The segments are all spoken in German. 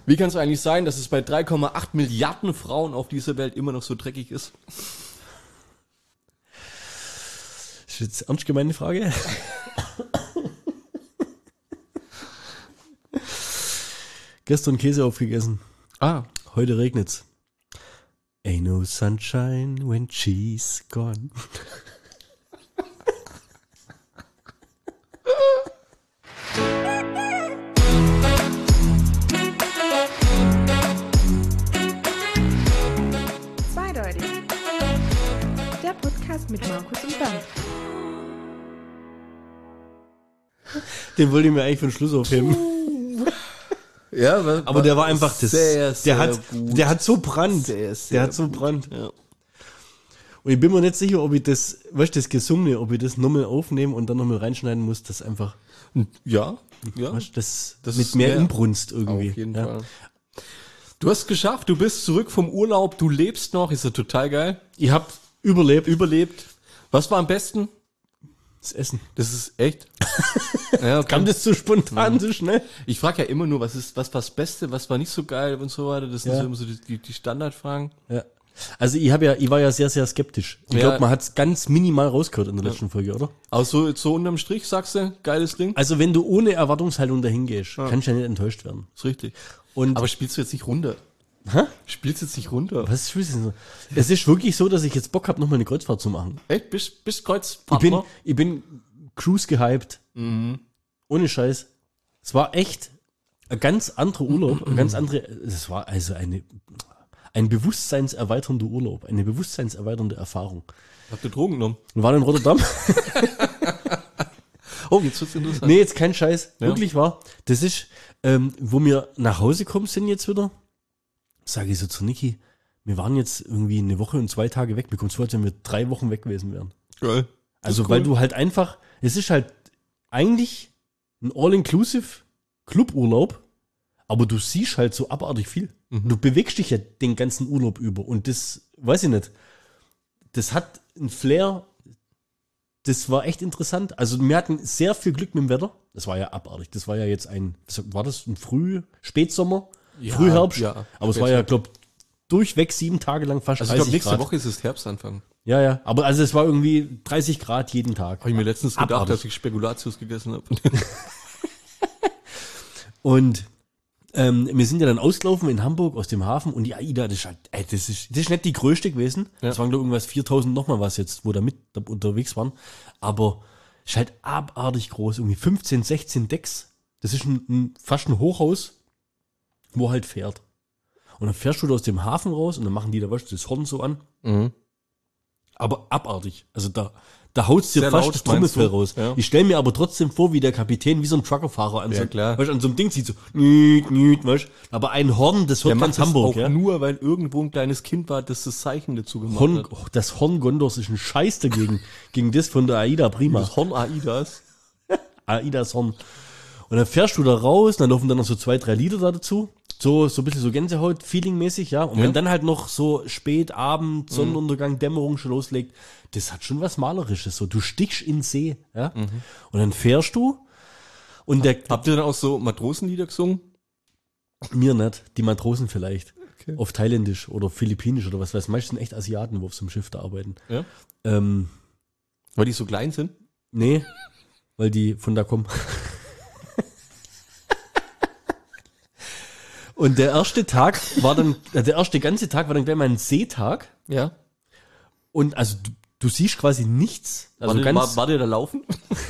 Wie kann es eigentlich sein, dass es bei 3,8 Milliarden Frauen auf dieser Welt immer noch so dreckig ist? Das ist jetzt ernst gemeine Frage. Gestern Käse aufgegessen. Heute regnet's. Ain't no sunshine when she's gone. Zweideutig. Der Podcast mit Markus und Bernd. Den wollte ich mir eigentlich für den Schluss aufheben. Ja, Aber der war einfach das. sehr Der hat so Brand. Sehr Der hat so Brand. Ja. Und ich bin mir nicht sicher, ob ich das, weißt du, das Gesungene, ob ich das nochmal aufnehmen und dann nochmal reinschneiden muss, das einfach, Ja. weißt du, das Das mit ist mehr mehr- Inbrunst irgendwie. Auf jeden ja. Fall. Du hast es geschafft, du bist zurück vom Urlaub, du lebst noch, ist ja total geil. Ich hab überlebt. Was war am besten? Das Essen. Das ist echt. Ja, okay. Kam das so spontan, so schnell? Ich frage ja immer nur, was war das Beste, was war nicht so geil und so weiter. Das sind Ja. so immer so die Standardfragen. Ja. Also ich war ja sehr, sehr skeptisch. Ich Ja. glaube, man hat es ganz minimal rausgehört in der letzten Folge, oder? Aber so unterm Strich sagst du, geiles Ding. Also wenn du ohne Erwartungshaltung dahin gehst, kannst du ja nicht enttäuscht werden. Ist richtig. Und Aber spielst du jetzt nicht runter? Hä? Spielst du jetzt nicht runter? Was ist denn so? Es ist wirklich so, dass ich jetzt Bock habe, nochmal eine Kreuzfahrt zu machen. Echt? Bist Ich Kreuzfahrtler? bin Cruise gehypt. Ohne Scheiß. Es war echt ein ganz anderer Urlaub, es war also ein bewusstseinserweiternder Urlaub, eine bewusstseinserweiternde Erfahrung. Habt ihr Drogen genommen? Wir waren in Rotterdam. Oh, jetzt wird's interessant. Nee, jetzt kein Scheiß. Ja. Wirklich wahr. Das ist, wo wir nach Hause kommen sind jetzt wieder, sage ich so zu Niki, wir waren jetzt irgendwie eine Woche und 2 Tage weg. Mir kommt vor, als wenn wir 3 Wochen weg gewesen wären. Geil. Also, ist weil cool. du halt einfach, es ist halt eigentlich ein All-Inclusive Cluburlaub, aber du siehst halt so abartig viel. Du bewegst dich ja den ganzen Urlaub über und das, weiß ich nicht, das hat ein Flair, das war echt interessant. Also wir hatten sehr viel Glück mit dem Wetter. Das war ja abartig. Das war ja jetzt war das ein Spätsommer? Ja, Frühherbst? ja, Aber es war ja, glaube durchweg 7 Tage lang fast Also ich 30 glaube, nächste Grad. Woche ist es Herbstanfang. Ja, ja. Aber also es war irgendwie 30 Grad jeden Tag. Habe ich mir letztens gedacht, Abartig. dass ich Spekulatius gegessen habe. Und wir sind ja dann ausgelaufen in Hamburg aus dem Hafen und die AIDA, das ist nicht die größte gewesen. Ja. Das waren glaube irgendwas 4000 nochmal was jetzt, wo da unterwegs waren. Aber ist halt abartig groß, irgendwie 15, 16 Decks. Das ist fast ein Hochhaus, wo halt fährt. Und dann fährst du da aus dem Hafen raus und dann machen die da was, das Horn so an. Aber abartig. Also da haut's dir Sehr fast laut, das Trommelfell meinst du? raus. Ja. Ich stelle mir aber trotzdem vor, wie der Kapitän, wie so ein Truckerfahrer an, Ja, so, klar. weißt, an so einem Ding zieht, so weißt. Aber ein Horn, das hört Der ganz macht Hamburg, das auch ja. nur, weil irgendwo ein kleines Kind war, das Zeichen dazu gemacht Horn, hat. das Horn Gondors ist ein Scheiß dagegen, gegen das von der AIDA prima. Das Horn Aidas. AIDAs Horn. Und dann fährst du da raus, dann laufen dann noch so 2, 3 Lieder da dazu. So ein bisschen so Gänsehaut-Feeling-mäßig, ja. Und Ja. wenn dann halt noch so spät, Abend, Sonnenuntergang, Dämmerung schon loslegt, das hat schon was Malerisches. So, du stichst in den See, ja. Und dann fährst du und Habt ihr dann auch so Matrosenlieder gesungen? mir nicht, die Matrosen vielleicht. Okay. Auf Thailändisch oder Philippinisch oder was weiß. Meistens sind echt Asiaten, wo auf so einem Schiff da arbeiten. Ja. Ähm, Weil die so klein sind? nee, weil die von da kommen. Und der erste ganze Tag war dann gleich mal ein Seetag. Ja. Und also du siehst quasi nichts. Also War der da laufen?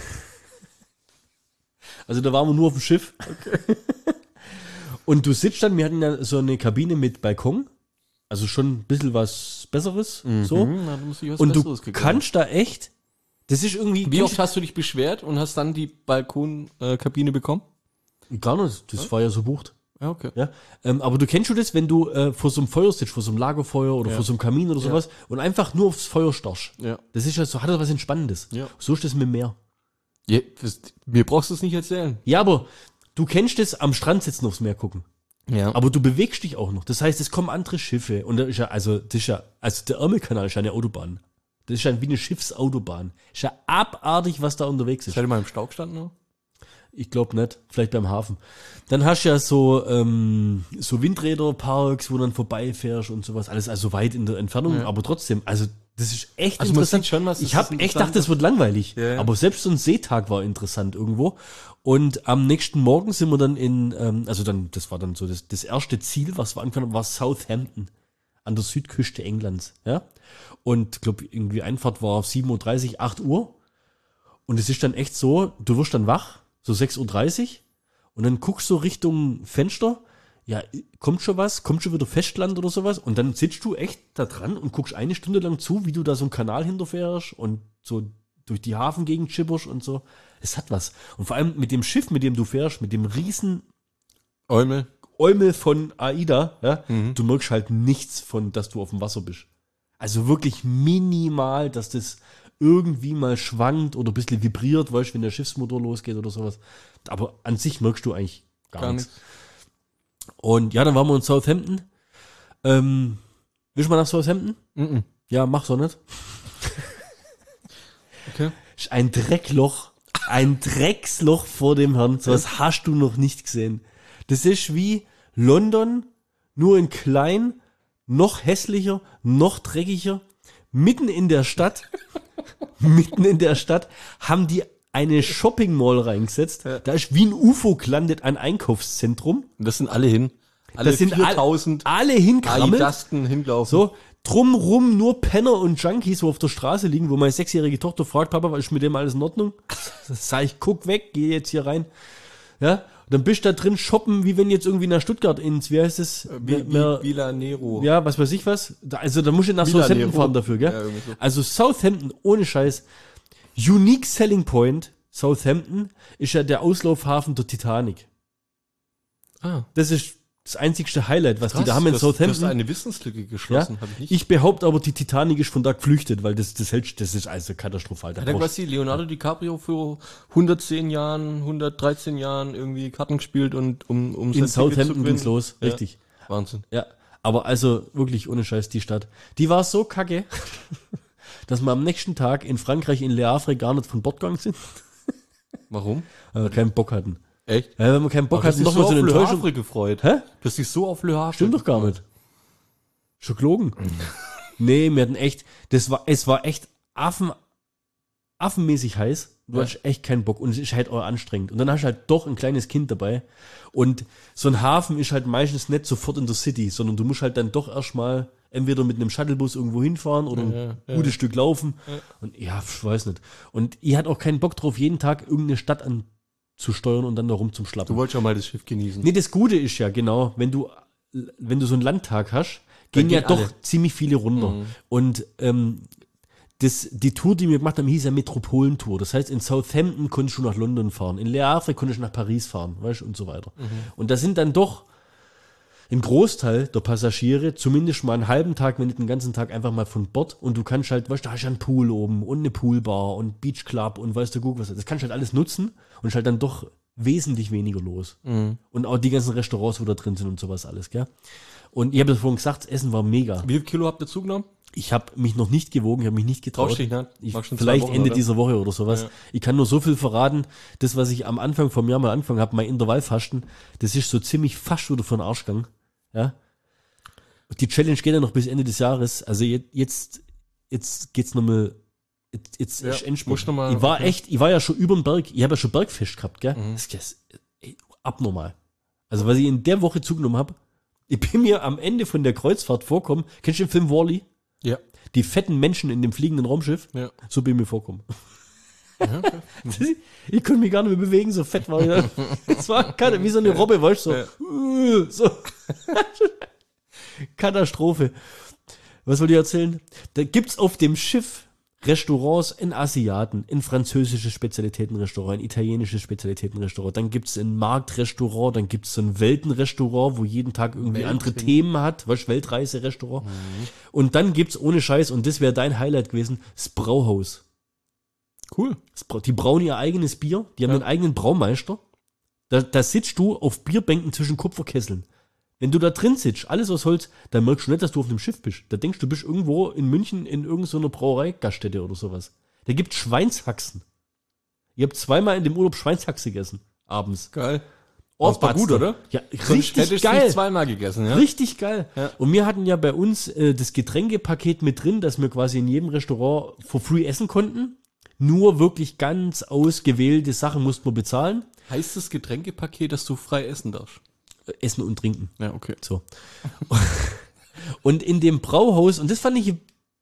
also da waren wir nur auf dem Schiff. Und du sitzt dann, wir hatten ja so eine Kabine mit Balkon. Also schon ein bisschen was Besseres. So. Na, da muss ich was Und du Besseres gekriegt kannst da echt, das ist irgendwie. Wie oft hast du dich beschwert und hast dann die Balkonkabine bekommen? Gar nicht, das war ja so bucht. Ja, okay. Ja, aber du kennst schon das, wenn du vor so einem Feuer sitzt, vor so einem Lagerfeuer oder vor so einem Kamin oder sowas und einfach nur aufs Feuer starrst. Ja. Das ist ja so, hat das was Entspannendes. Ja. So ist das mit dem Meer. Ja, mir brauchst du es nicht erzählen. Ja, aber du kennst das am Strand sitzen aufs Meer gucken. Ja. Aber du bewegst dich auch noch. Das heißt, es kommen andere Schiffe und da ist ja, also der Ärmelkanal ist ja eine Autobahn. Das ist ja wie eine Schiffsautobahn. Ist ja abartig, was da unterwegs ist. Seid ihr mal im Stau gestanden? Noch? Ich glaube nicht. Vielleicht beim Hafen. Dann hast du ja so Windräderparks, wo du dann vorbeifährst und sowas. Alles also weit in der Entfernung, aber trotzdem, also das ist echt Also man interessant. sieht schon, was Ich das habe ist echt interessant. gedacht, das wird langweilig. Ja, ja. Aber selbst so ein Seetag war interessant irgendwo. Und am nächsten Morgen sind wir dann das war dann so das erste Ziel, was wir angefangen haben, war Southampton. An der Südküste Englands, ja. Und ich glaube, irgendwie Einfahrt war 7:30 Uhr, 8 Uhr. Und es ist dann echt so, du wirst dann wach, so 6:30 Uhr. Und dann guckst du Richtung Fenster, ja, kommt schon wieder Festland oder sowas. Und dann sitzt du echt da dran und guckst eine Stunde lang zu, wie du da so einen Kanal hinterfährst und so durch die Hafengegend schipperst und so. Es hat was. Und vor allem mit dem Schiff, mit dem du fährst, mit dem riesen Eumel von AIDA, ja, du merkst halt nichts von, dass du auf dem Wasser bist. Also wirklich minimal, dass das irgendwie mal schwankt oder ein bisschen vibriert, weißt du, wenn der Schiffsmotor losgeht oder sowas. Aber an sich merkst du eigentlich gar nichts. Und ja, dann waren wir in Southampton. Willst du mal nach Southampton? Ja, mach's doch nicht. Okay. Ist ein Dreckloch. Ein Drecksloch vor dem Herrn. So was hast du noch nicht gesehen. Das ist wie London, nur in klein, noch hässlicher, noch dreckiger. Mitten in der Stadt haben die eine Shopping Mall reingesetzt. Ja. Da ist wie ein UFO gelandet ein Einkaufszentrum. Und das sind alle hin. Alle Das sind 4000 alle hinkrammelt. Aidasten hinlaufen. So, drumrum nur Penner und Junkies, wo auf der Straße liegen, wo meine 6-jährige Tochter fragt, Papa, was ist mit dem alles in Ordnung? Sag ich, guck weg, geh jetzt hier rein. Ja, und dann bist du da drin shoppen, wie wenn jetzt irgendwie nach Stuttgart wie heißt es? Villa Nero. Ja, was weiß ich was. Da musst du nach Villa Southampton Nero. fahren dafür, gell? Ja, irgendwie so. Also Southampton, ohne Scheiß. Unique Selling Point, Southampton, ist ja der Auslaufhafen der Titanic. Ah. Das ist das einzigste Highlight, was die Krass, da haben in du hast Southampton. eine Wissenslücke geschlossen, habe ich nicht. Ich behaupte aber, die Titanic ist von da geflüchtet, weil das ist also katastrophal. Da Hat er brauchst- quasi Leonardo DiCaprio für 110 Jahren, 113 Jahren irgendwie Karten gespielt und um sein in Ticket zu Southampton gewinnen? ging's los, Ja. richtig. Wahnsinn. Ja, aber also wirklich ohne Scheiß die Stadt. Die war so kacke, dass wir am nächsten Tag in Frankreich in Le Havre gar nicht von Bord gegangen sind, Warum? weil wir keinen Bock hatten. Echt? Ja, wenn wir keinen Bock Du hast hatten, dich nochmal so eine auf Le Enttäuschung. Havre gefreut. Hä? Du hast dich so auf Le Havre Stimmt doch gar nicht. Schon gelogen. Nee, wir hatten echt, es war echt affenmäßig heiß. Du hast echt keinen Bock und es ist halt auch anstrengend. Und dann hast du halt doch ein kleines Kind dabei. Und so ein Hafen ist halt meistens nicht sofort in der City, sondern du musst halt dann doch erstmal entweder mit einem Shuttlebus irgendwo hinfahren oder ein gutes Stück laufen. Und ja, ich weiß nicht. Und ich hatte auch keinen Bock drauf, jeden Tag irgendeine Stadt anzusteuern und dann da rumzuschlappen. Du wolltest ja mal das Schiff genießen. Nee, das Gute ist ja, genau, wenn du so einen Landtag hast, gehen Dann ja gehen doch alle. ziemlich viele runter. Und die Tour, die wir gemacht haben, hieß ja Metropolentour. Das heißt, in Southampton konntest du nach London fahren, in Le Havre konntest du nach Paris fahren, weißt du, und so weiter. Und da sind dann doch ein Großteil der Passagiere, zumindest mal einen halben Tag, wenn nicht den ganzen Tag, einfach mal von Bord. Und du kannst halt, weißt du, da hast du einen Pool oben und eine Poolbar und Beachclub und weißt du, guck was. Das kannst du halt alles nutzen und ist halt dann doch wesentlich weniger los. Und auch die ganzen Restaurants, wo da drin sind und sowas alles, gell? Und ich habe das vorhin gesagt, das Essen war mega. Wie viel Kilo habt ihr zugenommen? Ich habe mich noch nicht gewogen, ich habe mich nicht getraut. Traust dich nicht? Ich, Machst schon 2 vielleicht Wochen, Ende oder? dieser Woche oder sowas. Ja. Ich kann nur so viel verraten, das, was ich am Anfang vom Jahr mal angefangen habe, mein Intervallfasten, das ist so ziemlich fast wieder für den Arsch gegangen. Ja. Die Challenge geht ja noch bis Ende des Jahres. Also jetzt geht's nochmal, jetzt Ja, ist Endspurt. musst noch mal- Ich war ja schon über den Berg, ich habe ja schon Bergfest gehabt, gell? Das ist abnormal. Also was ich in der Woche zugenommen habe, ich bin mir am Ende von der Kreuzfahrt vorkommen. Kennst du den Film Wall-E? Ja. Die fetten Menschen in dem fliegenden Raumschiff, Ja. so bin ich mir vorkommen. Ich konnte mich gar nicht mehr bewegen, so fett war ich. Es war wie so eine Robbe, weißt du, so. Katastrophe. Was wollte ich erzählen? Da gibt's auf dem Schiff Restaurants in Asiaten, in französisches Spezialitätenrestaurant, in italienisches Spezialitätenrestaurant, dann gibt's ein Marktrestaurant, dann gibt's so ein Weltenrestaurant, wo jeden Tag irgendwie andere Themen hat, weißt, Weltreise-Restaurant. Und dann gibt's ohne Scheiß, und das wäre dein Highlight gewesen, das Brauhaus. Cool. Die brauen ihr eigenes Bier, die haben einen eigenen Braumeister. Da sitzt du auf Bierbänken zwischen Kupferkesseln. Wenn du da drin sitzt, alles aus Holz, dann merkst du nicht, dass du auf einem Schiff bist. Da denkst du, bist irgendwo in München in irgendeiner Brauerei-Gaststätte oder sowas. Da gibt Schweinshaxen. Ich habe zweimal in dem Urlaub Schweinshaxe gegessen. Abends. Geil. Das war gut, oder? Ja, Sonst richtig hätte ich geil. nicht zweimal gegessen, ja? Richtig geil. Ja. Und wir hatten ja bei uns das Getränkepaket mit drin, dass wir quasi in jedem Restaurant for free essen konnten. Nur wirklich ganz ausgewählte Sachen mussten wir bezahlen. Heißt das Getränkepaket, dass du frei essen darfst? Essen und trinken. Ja, okay. So. Und in dem Brauhaus, und das fand ich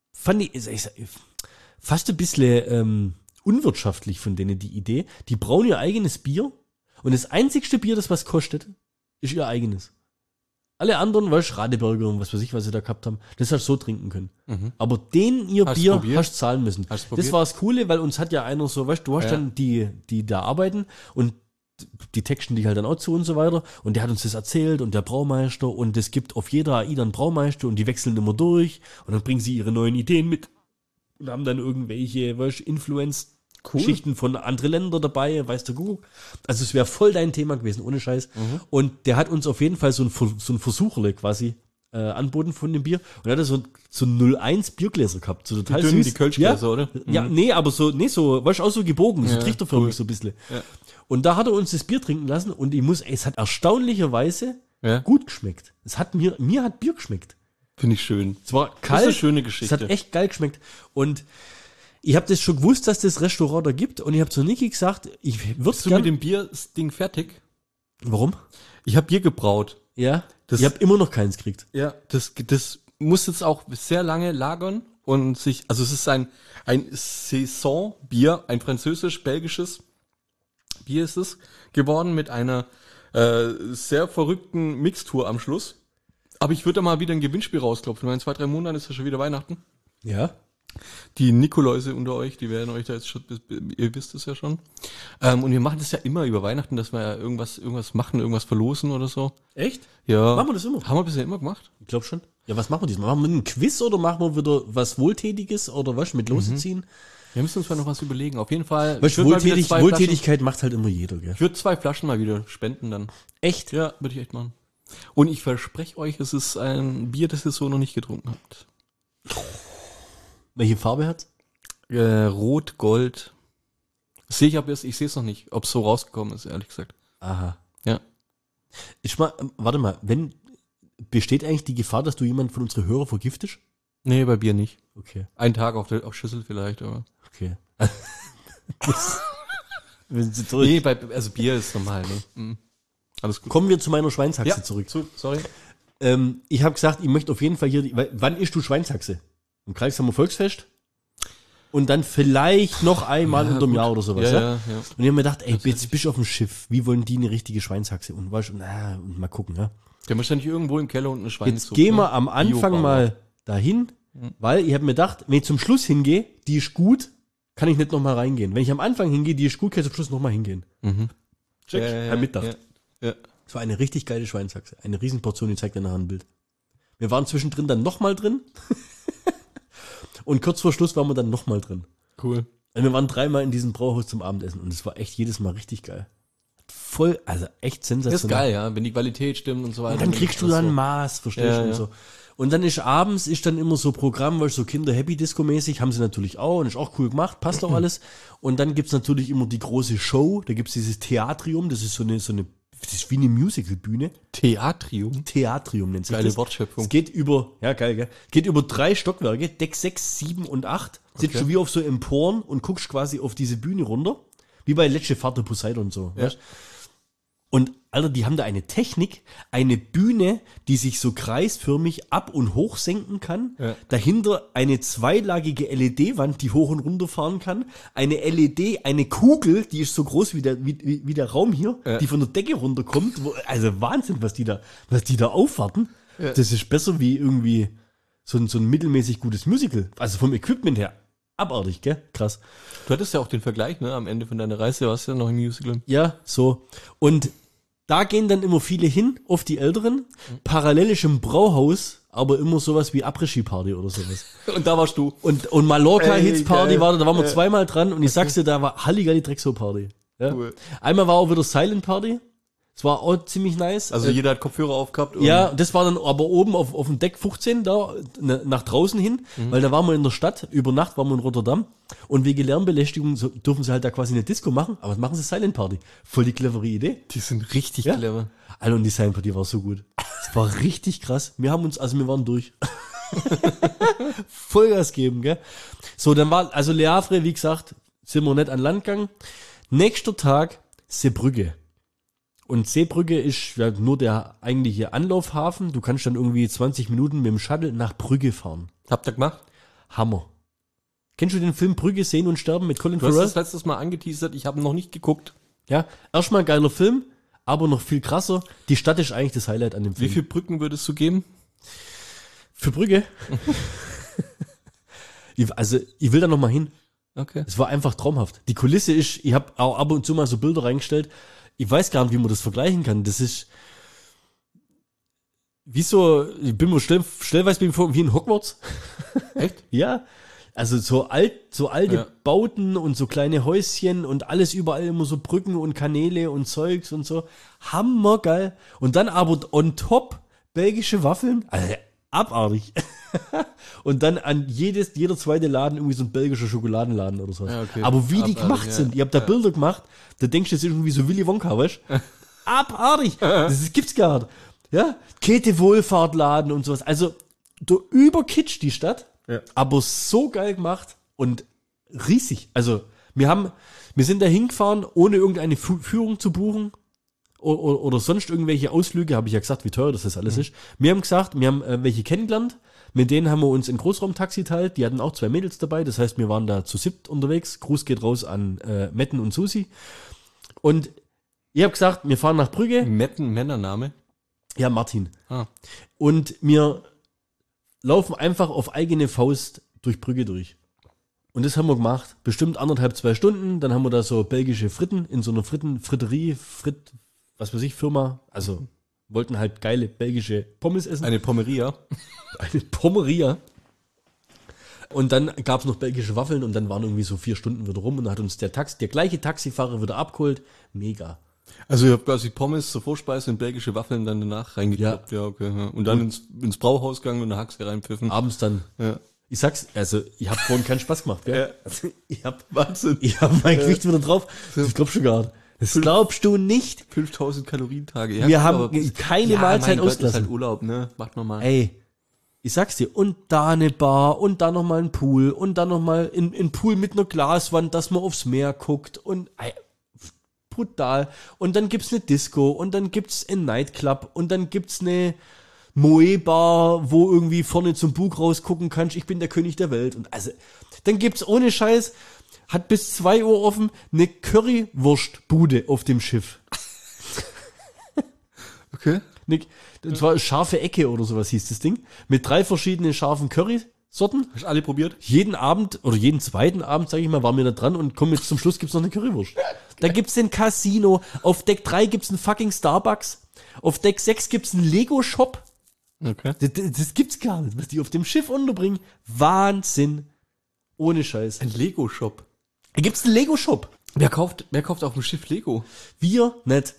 fast ein bisschen unwirtschaftlich von denen, die Idee. Die brauen ihr eigenes Bier und das einzigste Bier, das was kostet, ist ihr eigenes. Alle anderen, weißt du, Radeberger und was weiß ich, was sie da gehabt haben, das hast du so trinken können. Aber den ihr Hast du Bier probiert? hast du zahlen müssen. Hast du probiert? Das war das Coole, weil uns hat ja einer so, weißt du, hast Ja. dann die da arbeiten und die texten dich halt dann auch zu und so weiter. Und der hat uns das erzählt und der Braumeister und es gibt auf jeder AIDA einen Braumeister und die wechseln immer durch und dann bringen sie ihre neuen Ideen mit und haben dann irgendwelche, weißt du, Influence-Geschichten von anderen Ländern dabei, weißt du, Kuckuck. Also es wäre voll dein Thema gewesen, ohne Scheiß. Und der hat uns auf jeden Fall so ein Versucherle quasi anboten von dem Bier und er hat so 0,1 Biergläser gehabt, so total dünnen, süß. die Kölschgläser, ja? oder? Ja, nee, aber so, weißt du, auch so gebogen, so Ja, trichterförmig cool. so ein bisschen. Ja. Und da hat er uns das Bier trinken lassen und es hat erstaunlicherweise Ja. gut geschmeckt. Mir hat Bier geschmeckt. Finde ich schön. Es war Das ist kalt. eine schöne Es Geschichte. hat echt geil geschmeckt. Und ich habe das schon gewusst, dass das Restaurant da gibt. Und ich habe zu Niki gesagt, ich würde Bist du mit gerne. dem Bier-Ding fertig? Warum? Ich habe Bier gebraut. Ja. Das- Ich habe immer noch keins gekriegt. Ja. Das muss jetzt auch sehr lange lagern und also es ist ein Saisonbier, ein französisch-belgisches Bier ist es geworden mit einer sehr verrückten Mixtur am Schluss. Aber ich würde da mal wieder ein Gewinnspiel rausklopfen, weil in 2-3 Monaten ist ja schon wieder Weihnachten. Ja. Die Nikoläuse unter euch, die werden euch da jetzt schon, ihr wisst es ja schon. Und wir machen das ja immer über Weihnachten, dass wir ja irgendwas machen, irgendwas verlosen oder so. Echt? Ja. Machen wir das immer? Haben wir bisher immer gemacht. Ich glaube schon. Ja, was machen wir diesmal? Machen wir einen Quiz oder machen wir wieder was Wohltätiges oder was mit Lose ziehen? Wir müssen uns mal noch was überlegen. Auf jeden Fall. Weißt du, Wohltätigkeit macht halt immer jeder, gell? Ich würde 2 Flaschen mal wieder spenden dann. Echt? Ja, würde ich echt machen. Und ich verspreche euch, es ist ein Bier, das ihr so noch nicht getrunken habt. Welche Farbe hat's? Rot, Gold. Ich sehe es noch nicht, ob es so rausgekommen ist, ehrlich gesagt. Aha. Ja. Warte mal, besteht eigentlich die Gefahr, dass du jemanden von unseren Hörern vergiftest? Nee, bei Bier nicht. Okay, Einen Tag auf Schüssel vielleicht, aber. okay. Wenn sie durch. Also Bier ist normal, ne? Mhm. Alles gut. Kommen wir zu meiner Schweinshaxe zurück. Sorry. Ich habe gesagt, ich möchte auf jeden Fall hier, wann isst du Schweinshaxe? Im Kreishammer Volksfest? Und dann vielleicht noch einmal Ja, unterm gut. Jahr oder sowas. Ja, Ja? ja. Und ich habe mir gedacht, ey, jetzt bist du auf dem Schiff. Wie wollen die eine richtige Schweinshaxe? Und weißt du, und mal gucken, ja. Der wahrscheinlich irgendwo im Keller unten eine Schweinssuppe. Jetzt gehen wir am Anfang Biobauer. mal dahin, weil ich habe mir gedacht, wenn ich zum Schluss hingehe, die ist gut, kann ich nicht nochmal reingehen. Wenn ich am Anfang hingehe, die ist gut, kann ich zum Schluss nochmal hingehen. Check, hab mitgedacht. Ja. Es war eine richtig geile Schweinshaxe. Eine Riesenportion, ich zeig dir nachher ein Bild. Wir waren zwischendrin dann nochmal drin. Und kurz vor Schluss waren wir dann nochmal drin. Cool. Und wir waren 3-mal in diesem Brauhaus zum Abendessen und es war echt jedes Mal richtig geil. Also echt sensationell. Das ist geil, ja, wenn die Qualität stimmt und so weiter. Und dann kriegst du da ein Maß, verstehst Ja, du? Und ja. so. Und dann ist abends dann immer so Programm, weil so Kinder-Happy-Disco-mäßig, haben sie natürlich auch und ist auch cool gemacht, passt auch alles. Und dann gibt's natürlich immer die große Show, da gibt's dieses Theatrium, das ist das ist wie eine Musical-Bühne. Theatrium. Theatrium nennt sich Geile das. Wortschöpfung. Es geht über, ja geil, gell? Geht über 3 Stockwerke, Deck 6, 7 und 8. Sitzt du wie auf so Emporen und guckst quasi auf diese Bühne runter. Wie bei Letzte Fahrt der Poseidon und so. Ja. Weißt? Und Alter, die haben da eine Technik, eine Bühne, die sich so kreisförmig ab- und hoch senken kann. Ja. Dahinter eine zweilagige LED-Wand, die hoch und runter fahren kann. Eine LED, eine Kugel, die ist so groß wie der Raum hier, die von der Decke runterkommt. Also Wahnsinn, was die da aufwarten. Ja. Das ist besser wie irgendwie so ein mittelmäßig gutes Musical. Also vom Equipment her. Abartig, gell? Krass. Du hattest ja auch den Vergleich, ne? Am Ende von deiner Reise warst du ja noch im Musical. Ja, so. Und da gehen dann immer viele hin, oft die Älteren. Parallel ist im Brauhaus, aber immer sowas wie Après-Ski-Party oder sowas. Und da warst du. Und Mallorca-Hits-Party geil. war da waren wir 2-mal dran und ich sag's dir, da war Halligalli Drexo-Party. Ja. Cool. Einmal war auch wieder Silent Party. Es war auch ziemlich nice. Also jeder hat Kopfhörer aufgehabt. Ja, das war dann aber oben auf dem Deck 15 da, nach draußen hin, weil da waren wir in der Stadt, über Nacht waren wir in Rotterdam und wegen Lärmbelästigung dürfen sie halt da quasi eine Disco machen, aber machen sie Silent Party. Voll die clevere Idee. Die sind richtig Ja. clever. Alter, und die Silent Party war so gut. Es war richtig krass. Wir waren durch. Vollgas geben, gell? So, dann war, also Le Havre, wie gesagt, sind wir nicht an Land gegangen. Nächster Tag, Seebrugge. Und Seebrugge ist ja nur der eigentliche Anlaufhafen. Du kannst dann irgendwie 20 Minuten mit dem Shuttle nach Brügge fahren. Habt ihr gemacht? Hammer. Kennst du den Film Brügge sehen und sterben mit Colin Du hast Farrell? das letztes Mal angeteasert, ich habe noch nicht geguckt. Ja, erstmal geiler Film, aber noch viel krasser. Die Stadt ist eigentlich das Highlight an dem Wie Film. viele Brücken würdest du geben? Für Brügge? Ich will da noch mal hin. Okay. Es war einfach traumhaft. Die Kulisse ist, ich habe auch ab und zu mal so Bilder reingestellt. Ich weiß gar nicht, wie man das vergleichen kann. Das ist wie so, ich bin mir stellweise wie in Hogwarts. Echt? Ja. Also so alte Ja. Bauten und so kleine Häuschen und alles überall immer so Brücken und Kanäle und Zeugs und so. Hammergeil. Und dann aber on top belgische Waffeln. Also abartig. Und dann an jeder zweite Laden irgendwie so ein belgischer Schokoladenladen oder so. Ja, okay. Aber wie die Abartig, gemacht ja. sind, ihr habt da Bilder gemacht, da denkst du, das ist irgendwie so Willy Wonka, weißt du? Abartig. Gibt's gar nicht. Ja, Käthe Wohlfahrtladen und sowas. Also, du überkitsch die Stadt, Ja. aber so geil gemacht und riesig. Also, wir sind da hingefahren, ohne irgendeine Führung zu buchen oder sonst irgendwelche Ausflüge, habe ich ja gesagt, wie teuer das alles ist. Wir haben gesagt, wir haben welche kennengelernt, mit denen haben wir uns ein Großraumtaxi teilt, die hatten auch 2 Mädels dabei, das heißt, wir waren da zu 7 unterwegs. Gruß geht raus an Metten und Susi. Und ich habe gesagt, wir fahren nach Brügge. Metten, Männername? Ja, Martin. Ah. Und wir laufen einfach auf eigene Faust durch Brügge durch. Und das haben wir gemacht. Bestimmt 1,5, 2 Stunden. Dann haben wir da so belgische Fritten in so einer Fritterie, was weiß ich, Firma. Also wollten halt geile belgische Pommes essen. Eine Pommeria. Eine Pommeria. Und dann gab's noch belgische Waffeln und dann waren irgendwie so 4 Stunden wieder rum und dann hat uns der gleiche Taxifahrer wieder abgeholt. Mega. Also ihr habt quasi Pommes zur Vorspeise und belgische Waffeln dann danach reingekloppt. Ja, okay. Ja. Und dann ins Brauhaus gegangen und eine Haxe reinpfiffen. Abends dann. Ja. Ich sag's, also ich hab vorhin keinen Spaß gemacht, gell? Ja. Also, Wahnsinn. ich hab mein Gewicht wieder drauf. Das glaubst du gar nicht. Das glaubst du nicht. 5000 Kalorientage. Wir gut, haben aber- keine Mahlzeit mein Gott, ausgelassen. ist halt Urlaub, ne? Macht normal. Ey, ich sag's dir, und da eine Bar und da nochmal ein Pool und dann nochmal ein Pool mit einer Glaswand, dass man aufs Meer guckt und ey, brutal. Und dann gibt's eine Disco und dann gibt's ein Nightclub und dann gibt's eine Moe-Bar, wo irgendwie vorne zum Bug rausgucken kannst, ich bin der König der Welt. Und also, dann gibt's ohne Scheiß, hat bis 2 Uhr offen, eine Currywurstbude auf dem Schiff. Okay. Nick, das war scharfe Ecke oder sowas hieß das Ding. Mit 3 verschiedenen scharfen Currysorten. Hast du alle probiert? Jeden Abend oder jeden zweiten Abend, sage ich mal, waren wir da dran und kommen jetzt zum Schluss gibt's noch eine Currywurst. Da gibt's ein Casino. Auf Deck 3 gibt's einen fucking Starbucks. Auf Deck 6 gibt's einen Lego-Shop. Okay. Das gibt's gar nicht, was die auf dem Schiff unterbringen. Wahnsinn. Ohne Scheiß. Ein Lego-Shop. Da gibt's einen Lego-Shop. Wer kauft auf dem Schiff Lego? Wir nicht.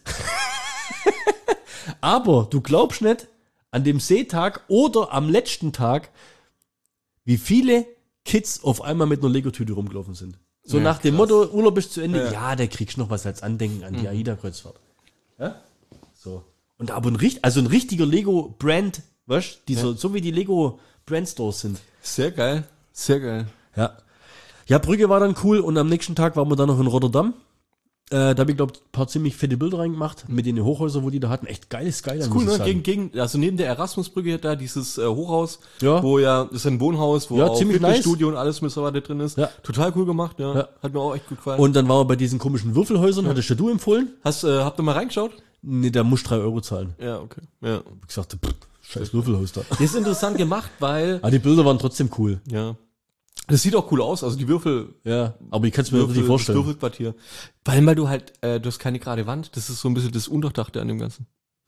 Aber du glaubst nicht, an dem Seetag oder am letzten Tag, wie viele Kids auf einmal mit einer Lego-Tüte rumgelaufen sind. So Ja, nach dem krass. Motto, Urlaub ist zu Ende. Ja. Ja, da kriegst du noch was als Andenken an die AIDA-Kreuzfahrt. Ja? So. Und aber ein richtiger Lego-Brand, weißt du, so wie die Lego-Brand-Stores sind. Sehr geil. Sehr geil. Ja. Ja, Brügge war dann cool und am nächsten Tag waren wir dann noch in Rotterdam. Da habe ich, glaube ein paar ziemlich fette Bilder reingemacht mit den Hochhäusern, wo die da hatten. Echt geiles Skyline, Cool, ne? Also neben der Erasmusbrücke da dieses Hochhaus, Ja. wo ja, das ist ein Wohnhaus, wo Ja, auch ziemlich nice. Fitnessstudio und alles mit so weiter drin ist. Ja. Total cool gemacht, ja. Ja. Hat mir auch echt gut gefallen. Und dann waren wir bei diesen komischen Würfelhäusern, hattest ja du empfohlen? habt ihr mal reingeschaut? Nee, der muss 3 Euro zahlen. Ja, okay. Ja. Ich sagte, scheiß Würfelhaus da. Das ist interessant gemacht, weil, Aber die Bilder waren trotzdem cool. ja. Das sieht auch cool aus, also die Würfel, Ja, aber ich kann es mir richtig das vorstellen. Würfelquartier. Weil du halt, du hast keine gerade Wand, das ist so ein bisschen das Unterdachte an dem Ganzen.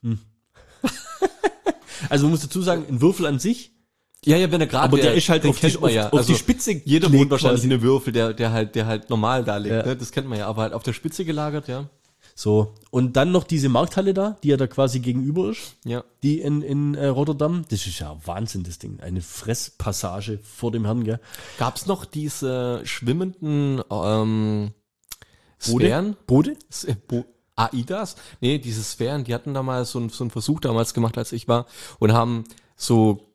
Also man muss dazu sagen, ein Würfel an sich, Ja, wenn er gerade, aber der ist halt den auf die, kennt man ja. auf Also die Spitze jeder gelegt wohnt wahrscheinlich quasi. in einem Würfel, der halt normal da liegt, Ja. ne? Das kennt man ja, aber halt auf der Spitze gelagert, ja. So, und dann noch diese Markthalle da, die ja da quasi gegenüber ist, Ja. die in Rotterdam. Das ist ja Wahnsinn, das Ding. Eine Fresspassage vor dem Herrn, gell? Gab's noch diese schwimmenden Sphären? Bode? AIDAs? Nee, diese Sphären, die hatten da mal so einen Versuch damals gemacht, als ich war, und haben so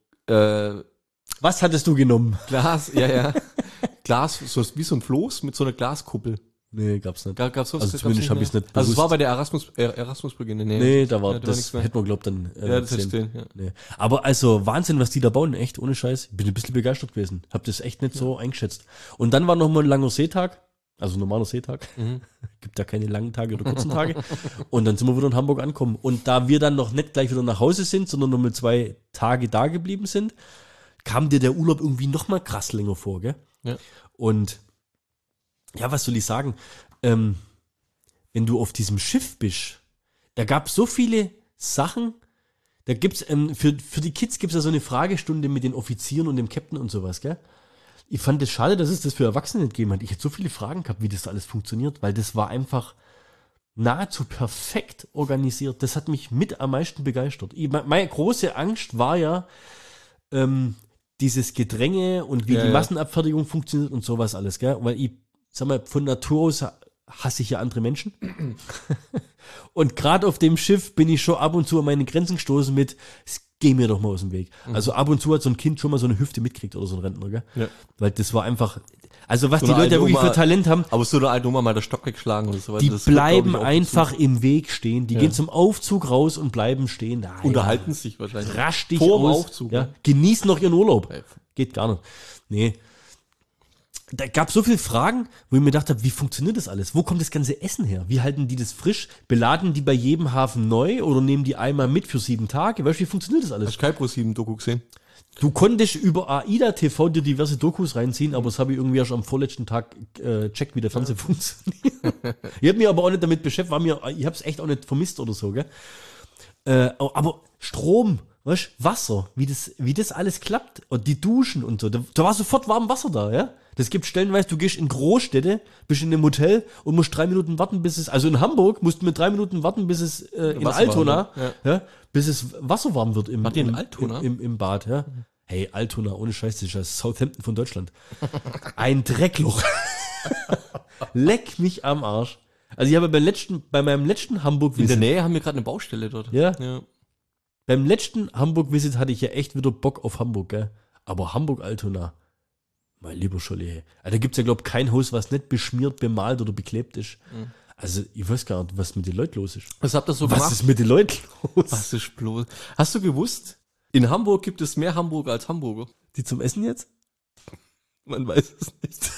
Was hattest du genommen? Glas, ja. Glas, so wie so ein Floß mit so einer Glaskuppel. Nee, gab's nicht. Gab's sowas? Also zumindest habe ich es nicht Also es bewusst. war bei der Erasmus-Brücke. Nee, da war ja, das, nichts mehr. hätte man glaubt dann. Ja, das hätte gesehen. stehen, ja. Nee. Aber also Wahnsinn, was die da bauen, echt, ohne Scheiß. Ich bin ein bisschen begeistert gewesen. Hab das echt nicht so eingeschätzt. Und dann war noch mal ein langer Seetag, also normaler Seetag. Gibt da keine langen Tage oder kurzen Tage. Und dann sind wir wieder in Hamburg angekommen. Und da wir dann noch nicht gleich wieder nach Hause sind, sondern nur mal 2 Tage da geblieben sind, kam dir der Urlaub irgendwie noch mal krass länger vor, gell? Ja. Und ja, was soll ich sagen? Wenn du auf diesem Schiff bist, da gab es so viele Sachen, da gibt's, für die Kids gibt's ja so eine Fragestunde mit den Offizieren und dem Captain und sowas, gell? Ich fand es schade, dass es das für Erwachsene nicht gegeben hat. Ich hätte so viele Fragen gehabt, wie das alles funktioniert, weil das war einfach nahezu perfekt organisiert. Das hat mich mit am meisten begeistert. Meine große Angst war ja, dieses Gedränge und wie die Massenabfertigung funktioniert und sowas alles, gell? Weil ich, sag mal, von Natur aus hasse ich ja andere Menschen. Und gerade auf dem Schiff bin ich schon ab und zu an meine Grenzen gestoßen mit, geh mir doch mal aus dem Weg. Also ab und zu hat so ein Kind schon mal so eine Hüfte mitkriegt oder so ein Rentner, gell? Ja. Weil das war einfach, also was So die eine Leute alte wirklich Oma- für Talent haben, Aber so eine alte Oma mal der Stock weggeschlagen oder so weiter. die das wird, bleiben glaub ich, auch einfach dazu. im Weg stehen. Die gehen zum Aufzug raus und bleiben stehen. Nein, Unterhalten sich wahrscheinlich. rasch dich Vor dem aus. Aufzug. Ja, genieß noch ihren Urlaub. Ja. Geht gar nicht. Nee. Da gab so viele Fragen, wo ich mir gedacht habe, wie funktioniert das alles? Wo kommt das ganze Essen her? Wie halten die das frisch? Beladen die bei jedem Hafen neu oder nehmen die einmal mit für 7 Tage? Weißt du, wie funktioniert das alles? Hast du kein Pro7-Doku gesehen? Du konntest über AIDA TV dir diverse Dokus reinziehen, aber das habe ich irgendwie erst am vorletzten Tag checkt, wie der Fernseher funktioniert. Ich habe mich aber auch nicht damit beschäftigt, ich habe es echt auch nicht vermisst oder so, gell? Aber Strom, weißt, Wasser, wie das alles klappt und die Duschen und so, da war sofort warm Wasser da, ja? Das gibt stellenweise, du gehst in Großstädte, bist in einem Hotel und musst 3 Minuten warten, bis es, also in Hamburg musst du mit 3 Minuten warten, bis es in Wasser Altona, warm, ja, bis es wasserwarm wird Wart ihr in Altona? im Bad, ja. Hey, Altona, ohne Scheiß, das ist ja Southampton von Deutschland. Ein Dreckloch. Leck mich am Arsch. Also ich habe bei meinem letzten In der Hamburg-Visit, Nähe haben wir gerade eine Baustelle dort. ja, Ja. beim letzten Hamburg-Visit hatte ich ja echt wieder Bock auf Hamburg, gell. Aber Hamburg-Altona, mein lieber Scholli, da gibt's ja, glaub kein Haus, was nicht beschmiert, bemalt oder beklebt ist. Also, ich weiß gar nicht, was mit den Leuten los ist. Was habt ihr so Was gemacht? ist mit den Leuten los? Was ist bloß? Hast du gewusst, in Hamburg gibt es mehr Hamburger als Hamburger? Die zum Essen jetzt? Man weiß es nicht.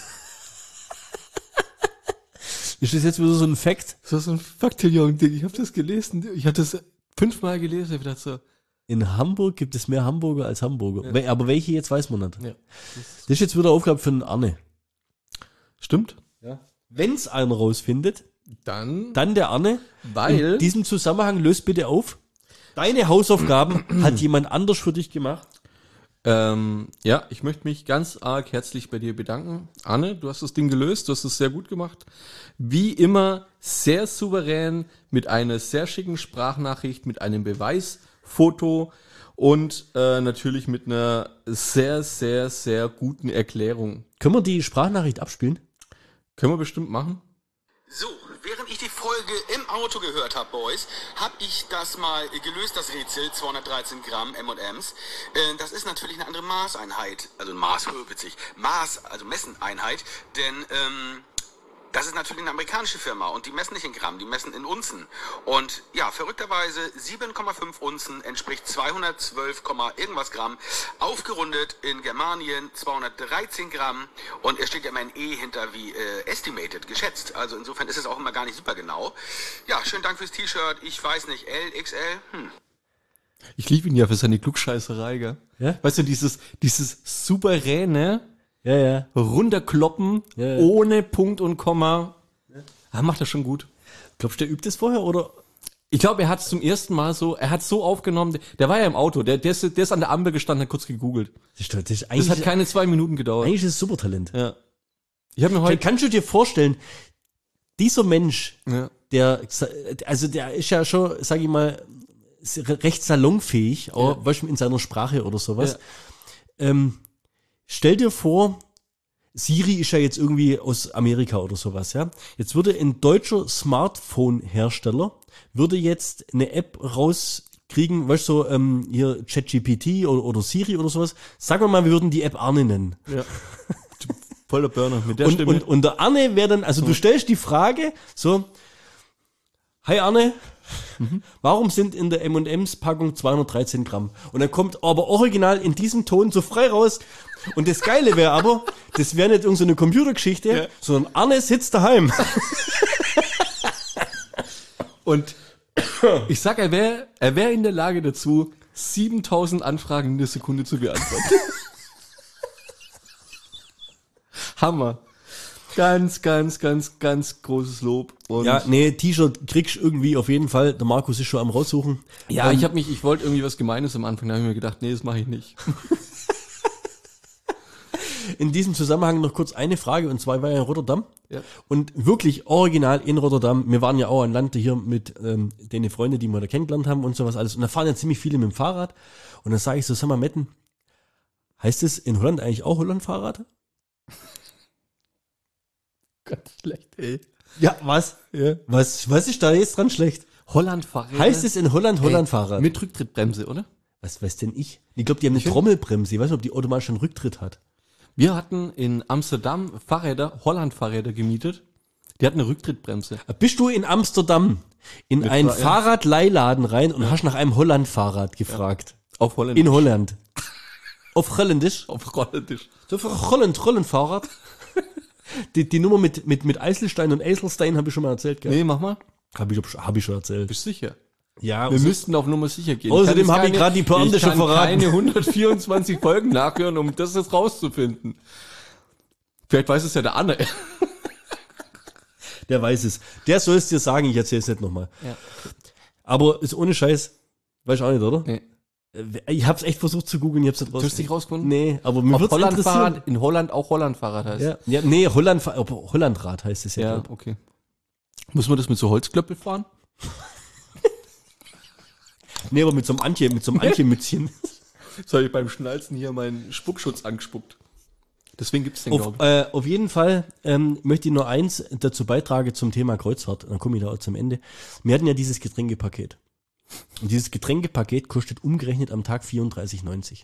Ist das jetzt wieder so ein Fact? Das ist so ein Fakteljong-Ding. Ich habe das gelesen. Ich habe das 5-mal gelesen. Ich dachte so, In Hamburg gibt es mehr Hamburger als Hamburger. Aber welche jetzt weiß man nicht. ja. Das ist jetzt wieder Aufgabe für den Arne. Stimmt. Wenn's einer rausfindet, Dann, dann der Arne. weil In diesem Zusammenhang löst bitte auf. Deine Hausaufgaben hat jemand anders für dich gemacht. ja, ich möchte mich ganz arg herzlich bei dir bedanken. Arne, du hast das Ding gelöst, du hast es sehr gut gemacht. Wie immer sehr souverän mit einer sehr schicken Sprachnachricht, mit einem Beweisfoto und natürlich mit einer sehr, sehr, sehr guten Erklärung. Können wir die Sprachnachricht abspielen? Können wir bestimmt machen. So, während ich die Folge im Auto gehört habe, Boys, habe ich das mal gelöst, das Rätsel, 213 Gramm M&M's. Das ist natürlich eine andere Maßeinheit, also also Messeneinheit, denn das ist natürlich eine amerikanische Firma und die messen nicht in Gramm, die messen in Unzen. Und ja, verrückterweise 7,5 Unzen entspricht 212, irgendwas Gramm. Aufgerundet in Germanien 213 Gramm und es steht ja immer ein E hinter wie estimated, geschätzt. Also insofern ist es auch immer gar nicht super genau. Ja, schönen Dank fürs T-Shirt. Ich weiß nicht, L, XL? Ich liebe ihn ja für seine Klugscheißerei, gell? Ja? Weißt du, dieses souveräne Ja. Runterkloppen Ja. ohne Punkt und Komma. Ja, macht das schon gut. Glaubst du, der übt das vorher oder? Ich glaube, er hat es zum ersten Mal so, er hat so aufgenommen, der war ja im Auto, der ist an der Ampel gestanden, hat kurz gegoogelt. Das ist Das hat keine 2 Minuten gedauert. eigentlich ist es Supertalent. Ja. Ich habe mir heute, Kannst du dir vorstellen, dieser Mensch ja. der ist ja schon, sag ich mal, recht salonfähig, auch weißt du, in seiner Sprache oder sowas. Ja. Stell dir vor, Siri ist ja jetzt irgendwie aus Amerika oder sowas, ja. Jetzt würde ein deutscher Smartphone-Hersteller würde jetzt eine App rauskriegen, weißt du, so, hier ChatGPT oder Siri oder sowas. Sagen wir mal, wir würden die App Arne nennen. Ja. Voller Burner mit der Stimme. Und der Arne wäre dann, also du stellst die Frage, so, hi Arne, warum sind in der M&M's Packung 213 Gramm? Und dann kommt aber original in diesem Ton so frei raus. Und das Geile wäre aber, das wäre nicht irgendeine Computergeschichte, sondern Arne sitzt daheim. Und ich sag, er wär in der Lage dazu, 7000 Anfragen in der Sekunde zu beantworten. Hammer. Ganz, ganz, ganz, ganz großes Lob. Und Ja, nee, T-Shirt kriegst du irgendwie auf jeden Fall. Der Markus ist schon am raussuchen. ja, ich wollte irgendwie was Gemeines am Anfang, da habe ich mir gedacht, nee, das mache ich nicht. In diesem Zusammenhang noch kurz eine Frage, und zwar war ja in Rotterdam. Ja. Und wirklich original in Rotterdam. Wir waren ja auch an Land hier mit den Freunden, die wir da kennengelernt haben und sowas alles. Und da fahren ja ziemlich viele mit dem Fahrrad. Und dann sage ich so, sag mal, Metten, heißt es in Holland eigentlich auch Holland-Fahrrad? Ganz schlecht, ey. Ja, was? Ja. Was ist da jetzt dran schlecht? Holland-Fahrräder. Heißt es in Holland Holland-Fahrrad? Mit Rücktrittbremse, oder? Was weiß denn ich? Ich glaube, die haben eine Trommelbremse. Ich weiß nicht, ob die automatisch einen Rücktritt hat. Wir hatten in Amsterdam Holland-Fahrräder gemietet. Die hatten eine Rücktrittbremse. Bist du in Amsterdam in einen ja. Fahrradleihladen rein und hast nach einem Holland-Fahrrad gefragt? Auf Holländisch. In Holland. Auf Holländisch? Auf Holländisch. So für Holland-Fahrrad. Die Nummer mit Eiselstein und Eiselstein habe ich schon mal erzählt, gell? Nee, mach mal. Hab ich schon erzählt. Bist sicher? Ja, Wir müssten auf Nummer sicher gehen. Außerdem habe ich gerade die Pointe schon verraten. Ich kann keine 124 Folgen nachhören, um das jetzt rauszufinden. Vielleicht weiß es ja der Anne. Der weiß es. Der soll es dir sagen, ich erzähle es nicht nochmal. Ja. Aber ist ohne Scheiß. Weißt du auch nicht, oder? Nee. Ich hab's echt versucht zu googeln, ich hab's nicht Du hast dich rausgefunden? Nee, aber mir Ob wird's interessieren. Holland-Fahrrad in Holland auch Holland-Fahrrad heißt. Ja, nee, Hollandrad heißt es ja. Ja, glaub. okay. Muss man das mit so Holzklöppel fahren? Nee, aber mit so einem Antje-Mützchen. Jetzt habe ich beim Schnalzen hier meinen Spuckschutz angespuckt. Deswegen gibt's den, glaube ich. Auf jeden Fall möchte ich nur eins dazu beitragen zum Thema Kreuzfahrt. Dann komme ich da auch zum Ende. Wir hatten ja dieses Getränkepaket. Und dieses Getränkepaket kostet umgerechnet am Tag 34,90.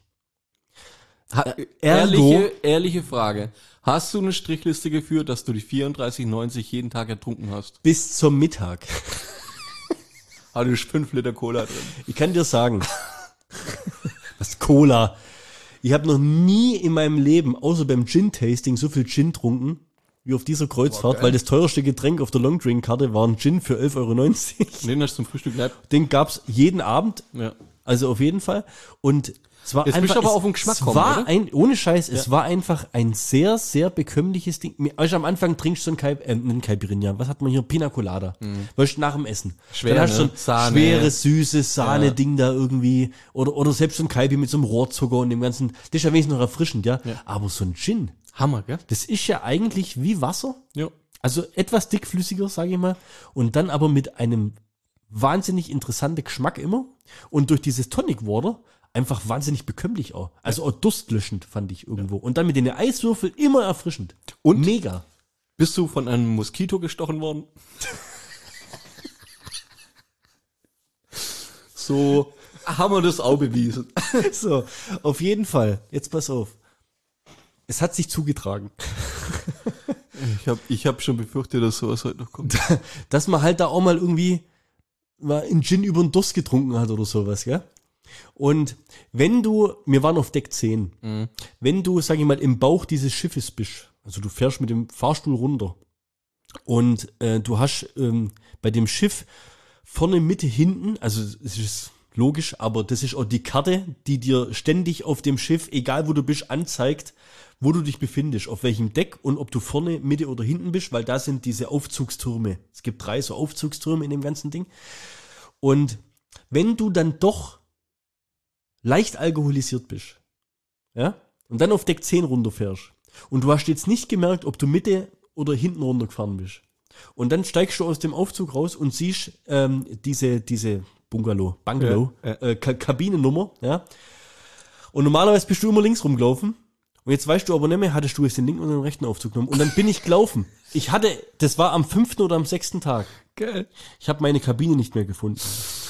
Ehrliche Frage. Hast du eine Strichliste geführt, dass du die 34,90 jeden Tag ertrunken hast? Bis zum Mittag. Hatte ich 5 Liter Cola drin. Ich kann dir sagen, was Cola. Ich habe noch nie in meinem Leben, außer beim Gin-Tasting, so viel Gin getrunken, wie auf dieser Kreuzfahrt, weil das teuerste Getränk auf der Longdrink-Karte war ein Gin für 11,90 €. Den hast du zum Frühstück nicht. Den gab's jeden Abend, Ja. also auf jeden Fall. Und es war Jetzt einfach, bist du aber auf den Geschmack kommen, war oder? ohne Scheiß, es war einfach ein sehr, sehr bekömmliches Ding. Also am Anfang trinkst du einen Caipirinha. Was hat man hier? Pina Colada. Weißt du, nach dem Essen. Schwer, Dann hast du so ne? ein Sahne. schweres, süßes Sahne-Ding da irgendwie. Oder selbst so ein Caipi mit so einem Rohrzucker und dem ganzen. Das ist ja wenigstens noch erfrischend, ja. Aber so ein Gin, Hammer, gell? das ist ja eigentlich wie Wasser. Ja. Also etwas dickflüssiger, sage ich mal. Und dann aber mit einem wahnsinnig interessanten Geschmack immer. Und durch dieses Tonic Water einfach wahnsinnig bekömmlich auch. Also auch durstlöschend fand ich irgendwo. Und dann mit den Eiswürfeln immer erfrischend. Und? Mega. Bist du von einem Moskito gestochen worden? So haben wir das auch bewiesen. So, auf jeden Fall. Jetzt pass auf. Es hat sich zugetragen, Ich hab schon befürchtet, dass sowas heute noch kommt. dass man halt da auch mal irgendwie mal einen Gin über den Durst getrunken hat oder sowas, gell? Und wir waren auf Deck 10, wenn du, sag ich mal, im Bauch dieses Schiffes bist, also du fährst mit dem Fahrstuhl runter und du hast bei dem Schiff vorne, Mitte, hinten, also es ist logisch, aber das ist auch die Karte, die dir ständig auf dem Schiff, egal wo du bist, anzeigt, wo du dich befindest, auf welchem Deck und ob du vorne, Mitte oder hinten bist, weil da sind diese Aufzugstürme. Es gibt 3 so Aufzugstürme in dem ganzen Ding. Und wenn du dann doch leicht alkoholisiert bist, ja, und dann auf Deck 10 runterfährst und du hast jetzt nicht gemerkt, ob du Mitte oder hinten runtergefahren bist, Und dann steigst du aus dem Aufzug raus und siehst diese Bungalow, Kabinennummer, ja. Und normalerweise bist du immer links rumgelaufen. Und jetzt weißt du aber nicht mehr, hattest du jetzt den linken oder den rechten Aufzug genommen. Und dann bin ich gelaufen. Das war am 5. oder am 6. Tag. Geil. Ich habe meine Kabine nicht mehr gefunden.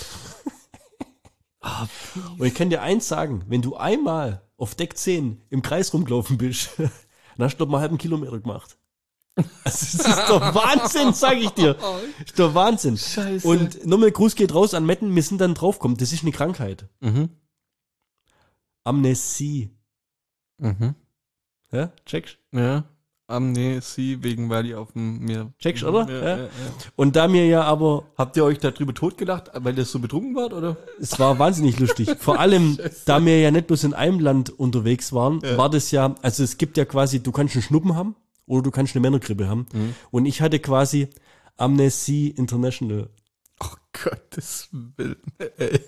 Und ich kann dir eins sagen, wenn du einmal auf Deck 10 im Kreis rumgelaufen bist, dann hast du doch mal einen halben Kilometer gemacht. Also, das ist doch Wahnsinn, sag ich dir. Das ist doch Wahnsinn. Scheiße. Und nochmal Gruß geht raus an Metten, wir sind dann draufgekommen. Das ist eine Krankheit. Mhm. Amnesie. Mhm. Ja, checkst? Ja. Amnesie, weil die auf dem Meer. Checkst, oder? Ja. Und da mir ja aber, Habt ihr euch darüber totgelacht, weil das so betrunken wart, oder? es war wahnsinnig lustig. Vor allem, da wir ja nicht bloß in einem Land unterwegs waren, war das ja, also es gibt ja quasi, du kannst einen Schnuppen haben oder du kannst eine Männergrippe haben. Und ich hatte quasi Amnesie International. Oh Gottes Willen. Ey.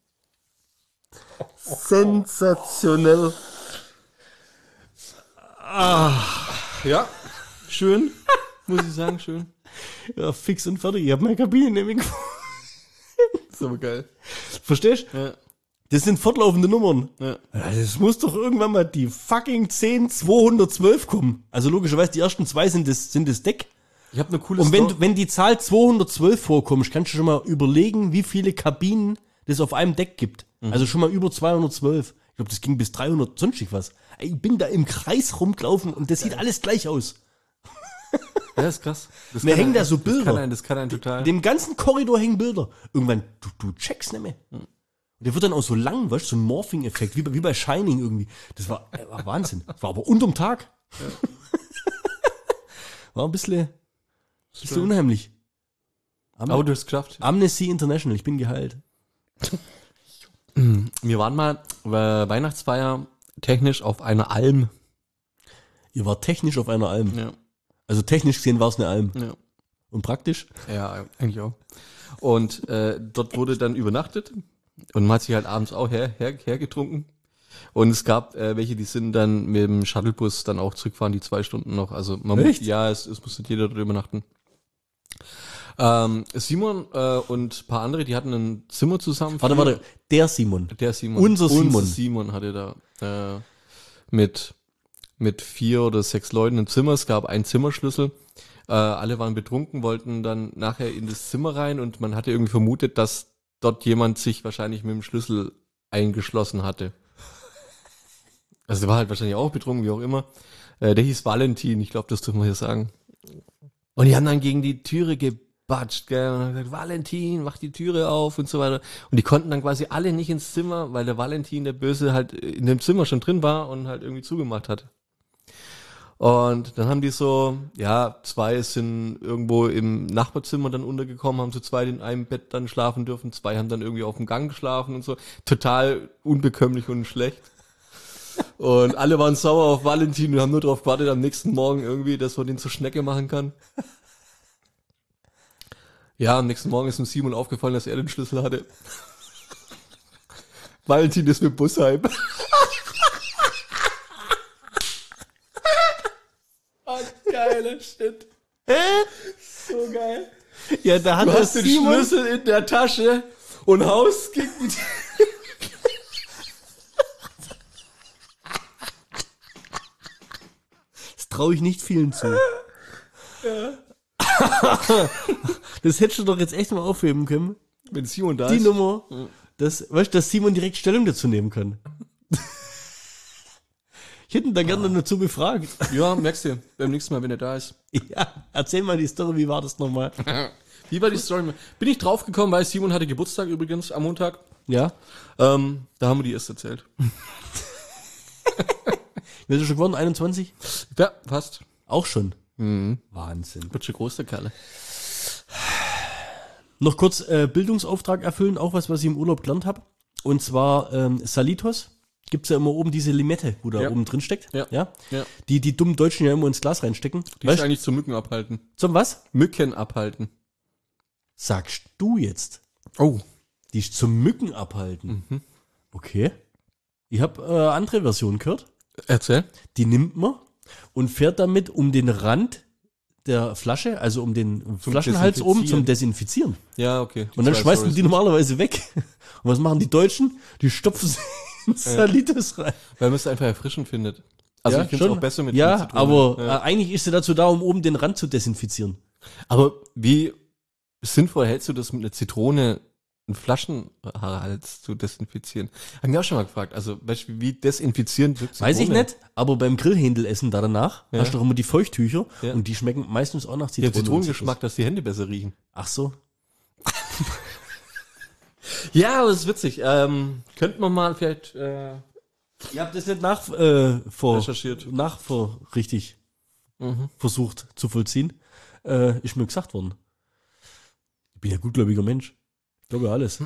Sensationell. Ja, schön. Muss ich sagen, schön. Ja, fix und fertig. Ich habe meine Kabine nämlich gefunden. Das ist aber geil. Verstehst? Ja. Das sind fortlaufende Nummern. Ja. Ja, das muss doch irgendwann mal die fucking 10.212 kommen. Also logischerweise, die ersten zwei sind das Deck. Ich habe eine coole Und Story. wenn die Zahl 212 vorkommt, kannst du schon mal überlegen, wie viele Kabinen das auf einem Deck gibt. Also schon mal über 212. Ich glaube, das ging bis 300, sonstig was. Ey, ich bin da im Kreis rumgelaufen und das sieht alles gleich aus. Ja, ist krass. Das Mir kann hängen ein- da so Bilder. Das kann einen total. Dem ganzen Korridor hängen Bilder. Irgendwann, du checkst nicht mehr. Und der wird dann auch so lang, weißt du, so ein Morphing-Effekt, wie bei Shining irgendwie. Das war Wahnsinn. Das war aber unterm Tag. War ein bisschen unheimlich. Aber du hast es geschafft. Amnesty International, ich bin geheilt. Wir waren mal Weihnachtsfeier technisch auf einer Alm. Ihr wart technisch auf einer Alm. Ja. Also technisch gesehen war es eine Alm. Ja. Und praktisch? Ja, eigentlich auch. Und dort wurde dann übernachtet und man hat sich halt abends auch hergetrunken. Und es gab welche, die sind dann mit dem Shuttlebus dann auch zurückfahren, die 2 Stunden noch. Also man Echt? es musste jeder dort übernachten. Simon und ein paar andere, die hatten ein Zimmer zusammen. Warte, der Simon. Der Simon. Unser Simon. Simon hatte da mit 4 oder 6 Leuten ein Zimmer. Es gab einen Zimmerschlüssel. Alle waren betrunken, wollten dann nachher in das Zimmer rein und man hatte irgendwie vermutet, dass dort jemand sich wahrscheinlich mit dem Schlüssel eingeschlossen hatte. Also der war halt wahrscheinlich auch betrunken, wie auch immer. Der hieß Valentin, ich glaube, das dürfen wir hier sagen. Und die haben dann gegen die Türe gebatscht, gell, und haben gesagt, Valentin, mach die Türe auf und so weiter. Und die konnten dann quasi alle nicht ins Zimmer, weil der Valentin, der Böse, halt in dem Zimmer schon drin war und halt irgendwie zugemacht hat. Und dann haben die so, 2 sind irgendwo im Nachbarzimmer dann untergekommen, haben zu zweit in einem Bett dann schlafen dürfen, 2 haben dann irgendwie auf dem Gang geschlafen und so. Total unbekömmlich und schlecht. Und alle waren sauer auf Valentin und haben nur darauf gewartet, am nächsten Morgen irgendwie, dass man den zur Schnecke machen kann. Ja, am nächsten Morgen ist dem Simon aufgefallen, dass er den Schlüssel hatte. Valentin ist mit dem Bus heim. Oh, geiler Shit. So geil. Ja, da hat Du der hast den Simon. Schlüssel in der Tasche und haust gegen die Das traue ich nicht vielen zu. Das hättest du doch jetzt echt mal aufheben können. Wenn Simon da Die ist. Nummer, dass Simon direkt Stellung dazu nehmen kann. Ich hätte ihn da gerne dazu befragt. Ja, merkst du, beim nächsten Mal, wenn er da ist. Ja, erzähl mal die Story, wie war das nochmal? Wie war die Story? Bin ich draufgekommen, weil Simon hatte Geburtstag übrigens am Montag. Ja? Da haben wir die erst erzählt. Wird er schon geworden, 21? Ja, fast. Auch schon. Wahnsinn. Wird schon groß, der Kerle. Noch kurz Bildungsauftrag erfüllen, auch was ich im Urlaub gelernt habe. Und zwar Salitos. Gibt's ja immer oben diese Limette, wo da Ja. oben drin steckt. Ja. Ja? Ja. Die dummen Deutschen ja immer ins Glas reinstecken. Die Weißt ist eigentlich zum Mücken abhalten. zum was? Mücken abhalten. Sagst du jetzt? Oh. Die ist zum Mücken abhalten. Okay. Ich habe andere Version gehört. Erzähl. Die nimmt man und fährt damit um den Rand der Flasche, also um den Flaschenhals oben zum Desinfizieren. Ja, okay. Und dann schmeißen die normalerweise weg. Und was machen die Deutschen? Die stopfen sie in Salitas rein. Weil man es einfach erfrischend findet. Also Ja, ich finde es schon. auch besser mit Ja, Zitrone. aber eigentlich ist sie dazu da, um oben den Rand zu desinfizieren. Aber wie sinnvoll hältst du das mit einer Zitrone, einen Flaschenhals zu desinfizieren? Haben wir auch schon mal gefragt. Also wie desinfizierend wirkt Zitrone? Weiß ich nicht, aber beim Grillhändelessen da danach Ja. hast du doch immer die Feuchttücher Ja. und die schmecken meistens auch nach Ja, Zitrone. Zitronengeschmack, dass die Hände besser riechen. Ach so. Ja, aber das ist witzig. Könnten wir mal vielleicht Ihr habt das nicht recherchiert. richtig Mhm. versucht zu vollziehen. Ist mir gesagt worden. Ich bin ja gutgläubiger Mensch. Ich glaube ja alles.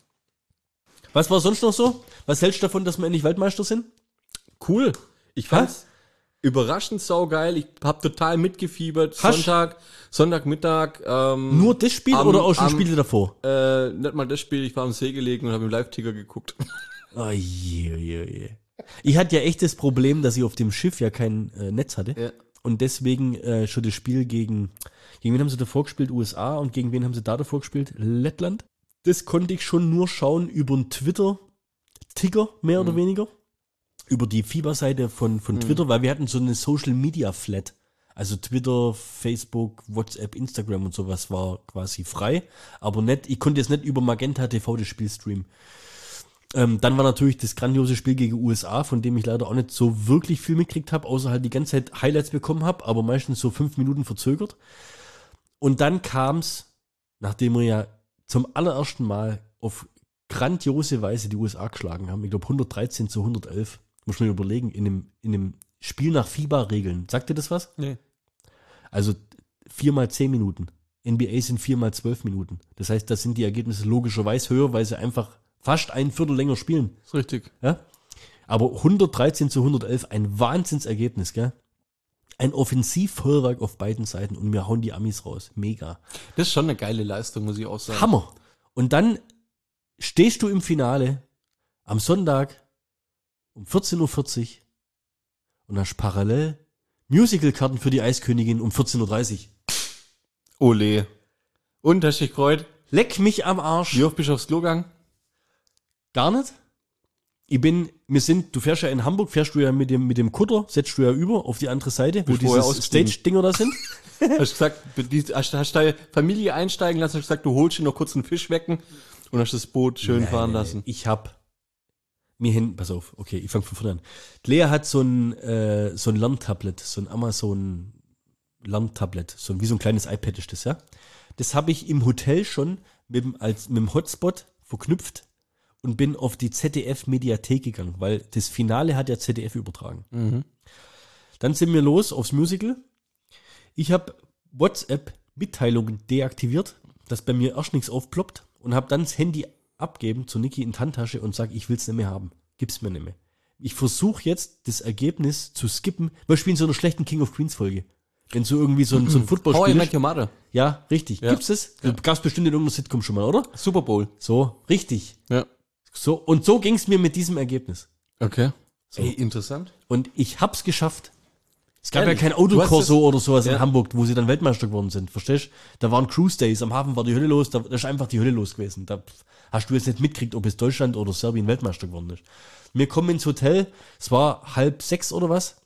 Was war sonst noch so? Was hältst du davon, dass wir endlich Weltmeister sind? Cool. Ich fand's überraschend saugeil. Ich hab total mitgefiebert. Sonntagmittag. Nur das Spiel oder auch schon Spiele davor? Nicht mal das Spiel. Ich war am See gelegen und habe im Live-Ticker geguckt. Oh je. Ich hatte ja echt das Problem, dass ich auf dem Schiff ja kein Netz hatte. Ja. Und deswegen schon das Spiel gegen wen haben sie davor gespielt? USA. Und gegen wen haben sie da davor gespielt? Lettland. Das konnte ich schon nur schauen über einen Twitter-Ticker, mehr oder weniger. Über die FIBA-Seite von Twitter, weil wir hatten so eine Social-Media-Flat. Also Twitter, Facebook, WhatsApp, Instagram und sowas war quasi frei. Aber nicht, ich konnte jetzt nicht über Magenta TV das Spiel streamen. Dann war natürlich das grandiose Spiel gegen USA, von dem ich leider auch nicht so wirklich viel mitgekriegt habe, außer halt die ganze Zeit Highlights bekommen habe, aber meistens so 5 Minuten verzögert. Und dann kam's, nachdem wir ja zum allerersten Mal auf grandiose Weise die USA geschlagen haben, ich glaube 113-111, muss man überlegen, in einem Spiel nach FIBA-Regeln. Sagt dir das was? Nee. Also 4x10 Minuten. NBA sind 4x12 Minuten. Das heißt, da sind die Ergebnisse logischerweise höher, weil sie einfach fast ein Viertel länger spielen. Ist richtig. Ja? Aber 113-111, ein Wahnsinnsergebnis, gell? Ein Offensivfeuerwerk auf beiden Seiten und wir hauen die Amis raus. Mega. Das ist schon eine geile Leistung, muss ich auch sagen. Hammer. Und dann stehst du im Finale am Sonntag um 14.40 Uhr und hast parallel Musicalkarten für die Eiskönigin um 14.30 Uhr. Ole. Und, hast du dich gefreut? Leck mich am Arsch. Wie oft bist du aufs Klo gegangen? Gar nicht. Du fährst ja in Hamburg, fährst du ja mit dem Kutter, setzt du ja über auf die andere Seite, wo Bist vorher diese ausgestiegen. Stage-Dinger da sind. Hast gesagt, hast deine Familie einsteigen lassen, hast gesagt, du holst dir noch kurz einen Fisch wecken und hast das Boot schön fahren lassen. Ich hab mir hin, pass auf, okay, ich fange von vorne an. Die Lea hat so ein Lerntablet, so ein Amazon Lerntablet, wie so ein kleines iPad ist das, ja. Das habe ich im Hotel schon mit dem Hotspot verknüpft und bin auf die ZDF-Mediathek gegangen, weil das Finale hat ja ZDF übertragen. Dann sind wir los aufs Musical. Ich habe WhatsApp-Mitteilungen deaktiviert, dass bei mir erst nichts aufploppt und habe dann das Handy abgeben zu Niki in die Handtasche und sage, ich will es nicht mehr haben. Gib's mir nicht mehr. Ich versuche jetzt, das Ergebnis zu skippen. Wir spielen so einer schlechten King of Queens Folge. Wenn so irgendwie so ein How I Footballspiel Met ist. Your Mother. Ja, richtig. Ja. Gibt's es? Du gab's bestimmt in irgendeiner Sitcom schon mal, oder? Super Bowl. So, richtig. Ja. So, und so ging's mir mit diesem Ergebnis. Okay. Ey, interessant. Und ich hab's geschafft. Es gab Ehrlich? ja kein Du hast Autokorso oder sowas in Ja. Hamburg, wo sie dann Weltmeister geworden sind. Verstehst du? Da waren Cruise Days, am Hafen war die Hölle los, da ist einfach die Hölle los gewesen. Da hast du jetzt nicht mitgekriegt, ob es Deutschland oder Serbien Weltmeister geworden ist. Wir kommen ins Hotel, es war 5:30 oder was.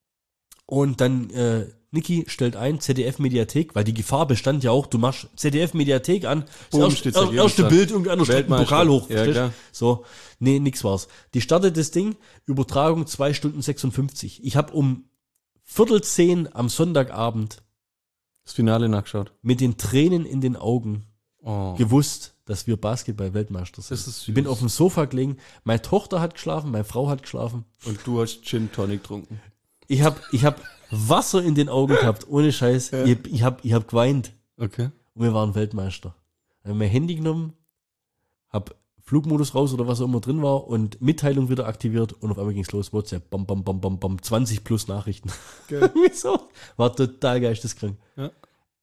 Und dann Niki stellt ein, ZDF-Mediathek, weil die Gefahr bestand ja auch, du machst ZDF-Mediathek an, Boom, das steht's erste Ergebnis Bild, irgendeiner streckt einen Weltmeister. Pokal hoch. Ja, verstehst? klar. So, nee, nix war's. Die startet das Ding, Übertragung 2 Stunden 56. Ich habe um 9:45 am Sonntagabend Das Finale nachgeschaut. mit den Tränen in den Augen Oh. gewusst, dass wir Basketball-Weltmeister sind. Das ist süß. Ich bin auf dem Sofa gelegen, meine Tochter hat geschlafen, meine Frau hat geschlafen. Und du hast Gin Tonic getrunken. Ich hab Wasser in den Augen gehabt, ohne Scheiß. Ja. Ich hab geweint. Okay. Und wir waren Weltmeister. Dann hab mein Handy genommen, hab Flugmodus raus oder was auch immer drin war und Mitteilung wieder aktiviert und auf einmal ging's los. WhatsApp, bam, bam, bam, bam, bam, 20 plus Nachrichten. Geil. Wieso? War total geisteskrank. Ja.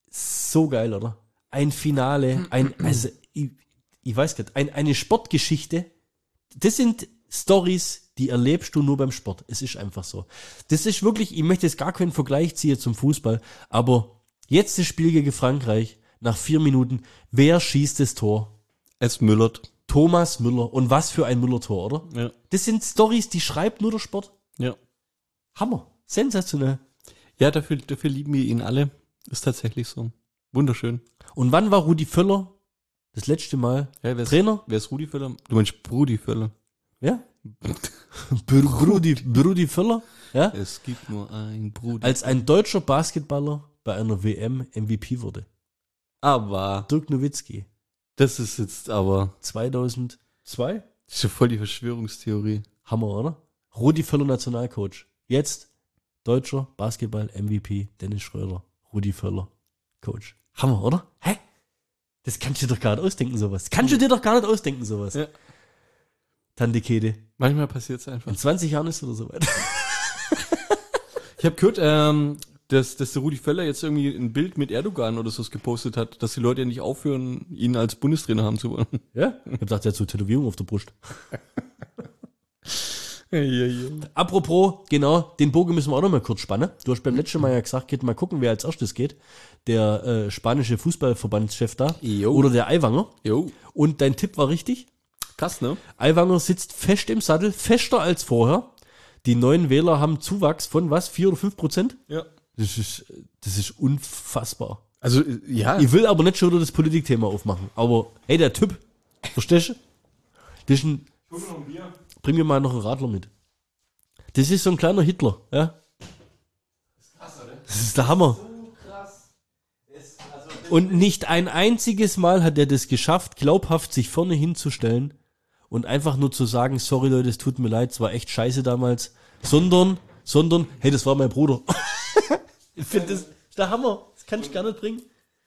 So geil, oder? Ein Finale, also ich weiß gar nicht, eine Sportgeschichte. Das sind Stories, die erlebst du nur beim Sport. Es ist einfach so. Das ist wirklich, ich möchte jetzt gar keinen Vergleich ziehen zum Fußball, aber Jetzt das Spiel gegen Frankreich. Nach 4 Minuten. Wer schießt das Tor? Es müllert. Thomas Müller. Und was für ein Müller-Tor, oder? Ja. Das sind Storys, die schreibt nur der Sport. Ja. Hammer. Sensationell. Ja, dafür lieben wir ihn alle. Ist tatsächlich so. Wunderschön. Und wann war Rudi Völler das letzte Mal Trainer? Wer ist Rudi Völler? Du meinst Brudi Völler. Ja. Brudi Völler. Ja. Es gibt nur ein Brudi. Als ein deutscher Basketballer bei einer WM MVP wurde. Aber Dirk Nowitzki. das ist jetzt aber... 2002. Das ist ja voll die Verschwörungstheorie. Hammer, oder? Rudi Völler Nationalcoach. Jetzt deutscher Basketball-MVP Dennis Schröder. Rudi Völler Coach. Hammer, oder? Hä? Das kannst du dir doch gar nicht ausdenken, sowas. Ja. Tante Kede. Manchmal passiert es einfach. In 20 Jahren ist es oder soweit. Ich habe gehört, dass der Rudi Völler jetzt irgendwie ein Bild mit Erdogan oder so gepostet hat, dass die Leute ja nicht aufhören, ihn als Bundestrainer haben zu wollen. Ja? Ich hab gedacht, er hat so Tätowierung auf der Brust. Apropos, genau, den Bogen müssen wir auch noch mal kurz spannen. Du hast beim letzten Mal ja gesagt, geht mal gucken, wer als erstes geht. Der spanische Fußballverbandschef da. Jo. Oder der Aiwanger. Jo. Und dein Tipp war richtig. Krass, ne? Aiwanger sitzt fest im Sattel, fester als vorher. Die neuen Wähler haben Zuwachs von was? 4 oder 5%? Ja. Das ist unfassbar. Also, ja. Ich will aber nicht schon wieder das Politikthema aufmachen. Aber, hey, der Typ, verstehst du? Das ist ein, bring mir mal noch einen Radler mit. Das ist so ein kleiner Hitler, ja? Das ist der Hammer. Und nicht ein einziges Mal hat er das geschafft, glaubhaft sich vorne hinzustellen und einfach nur zu sagen, sorry Leute, es tut mir leid, es war echt scheiße damals, sondern, hey, das war mein Bruder. Ich finde, das ist der Hammer. Das kann ich gar nicht bringen.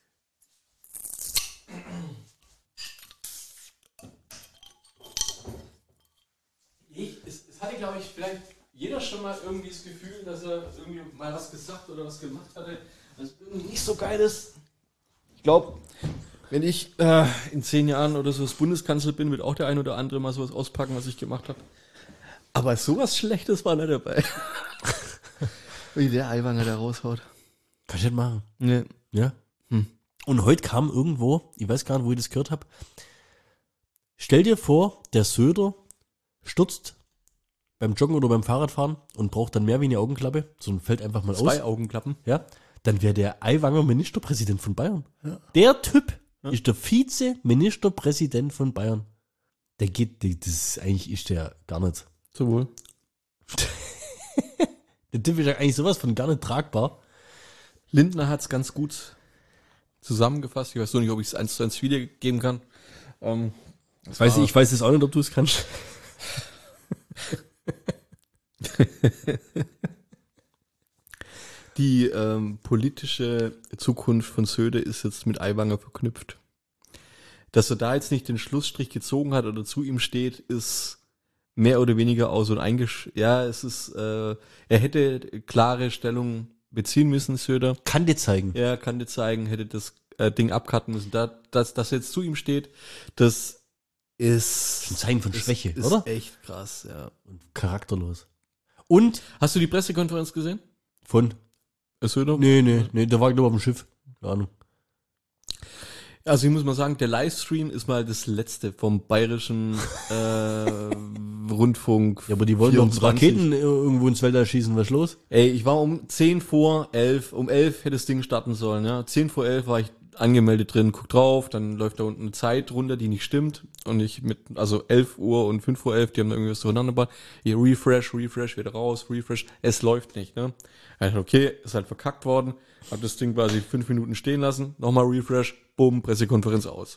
Es hatte, glaube ich, vielleicht jeder schon mal irgendwie das Gefühl, dass er irgendwie mal was gesagt oder was gemacht hatte, was irgendwie nicht so geil ist. Ich glaube, wenn ich in 10 Jahren oder so das Bundeskanzler bin, wird auch der ein oder andere mal sowas auspacken, was ich gemacht habe. Aber sowas Schlechtes war nicht dabei. Wie der Aiwanger da raushaut. Kann ich nicht machen. Nee. Ja. Und heute kam irgendwo, ich weiß gar nicht, wo ich das gehört habe, stell dir vor, der Söder stürzt beim Joggen oder beim Fahrradfahren und braucht dann mehr wie eine Augenklappe, sondern fällt einfach mal 2 aus. Augenklappen. Ja, dann wäre der Aiwanger Ministerpräsident von Bayern. Ja. Der Typ ist der Vize-Ministerpräsident von Bayern. Der ist der gar nicht. So wohl. Der Typ ist ja eigentlich sowas von gar nicht tragbar. Lindner hat es ganz gut zusammengefasst. Ich weiß nur nicht, ob ich es 1:1 wiedergeben kann. Ich weiß jetzt auch nicht, ob du es kannst. Die politische Zukunft von Söder ist jetzt mit Aiwanger verknüpft. Dass er da jetzt nicht den Schlussstrich gezogen hat oder zu ihm steht, ist mehr oder weniger auch so ein es ist, er hätte klare Stellung beziehen müssen, Söder. Kann dir zeigen. Ja, kann dir zeigen, hätte das Ding abcutten müssen. Dass er jetzt zu ihm steht, das ist ein Zeichen von Schwäche, ist oder? Echt krass, ja. Und charakterlos. Und? Hast du die Pressekonferenz gesehen? Von? Söder? Nee, der war glaube ich auf dem Schiff. Keine Ahnung. Also ich muss mal sagen, der Livestream ist mal das letzte vom bayerischen Rundfunk. Ja, aber die wollen 24. doch Raketen irgendwo ins Weltall schießen, was ist los? Ey, ich war um 10 vor 11, um 11 hätte das Ding starten sollen, ja. 10 vor 11 war ich angemeldet drin, guck drauf, dann läuft da unten eine Zeit runter, die nicht stimmt. Und ich 11 Uhr und 5 vor 11, die haben da irgendwie was durcheinander gebracht. Hier Refresh, wieder raus, Refresh. Es läuft nicht, ne? Okay, ist halt verkackt worden. Hab das Ding quasi 5 Minuten stehen lassen, nochmal Refresh, bumm, Pressekonferenz aus.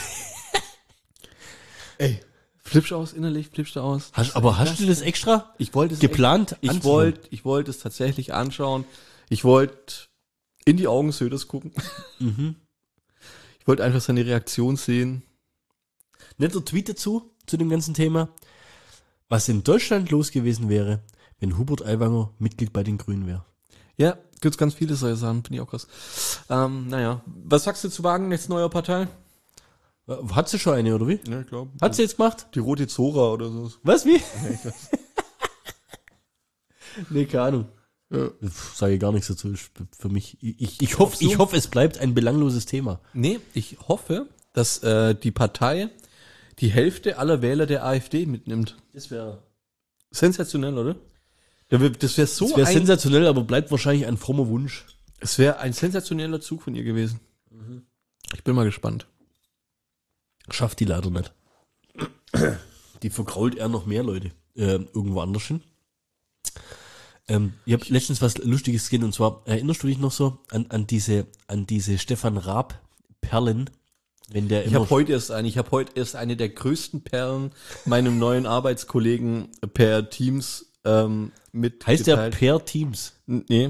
Ey, flippst du aus innerlich, flippst du aus. Hast du das extra ich wollte es geplant? Ich wollte es tatsächlich anschauen. Ich wollte in die Augen Söders gucken. Ich wollte einfach seine Reaktion sehen. Netter Tweet dazu, zu dem ganzen Thema. Was in Deutschland los gewesen wäre, wenn Hubert Aiwanger Mitglied bei den Grünen wäre. Ja, gibt's ganz viele solche Sachen, finde ich auch krass. Naja, was sagst du zu Wagenknechts neuer Partei? Hat sie schon eine, oder wie? Ja, ich glaube. Hat sie jetzt gemacht? Die Rote Zora oder so. Was, wie? Ja, ich weiß. Nee, keine Ahnung. Sage ich gar nichts dazu. Ist für mich. Ich hoffe, es bleibt ein belangloses Thema. Nee, ich hoffe, dass die Partei die Hälfte aller Wähler der AfD mitnimmt. Das wäre Sensationell, oder? Das wäre so sensationell, aber bleibt wahrscheinlich ein frommer Wunsch. Es wäre ein sensationeller Zug von ihr gewesen. Ich bin mal gespannt. Schafft die leider nicht. Die verkrault eher noch mehr Leute irgendwo anders hin. Ich habe letztens was Lustiges gesehen, und zwar erinnerst du dich noch so an diese Stefan Raab Perlen, wenn der Ich habe heute erst eine der größten Perlen meinem neuen Arbeitskollegen per Teams mitgeteilt. Heißt der per Teams? Nee,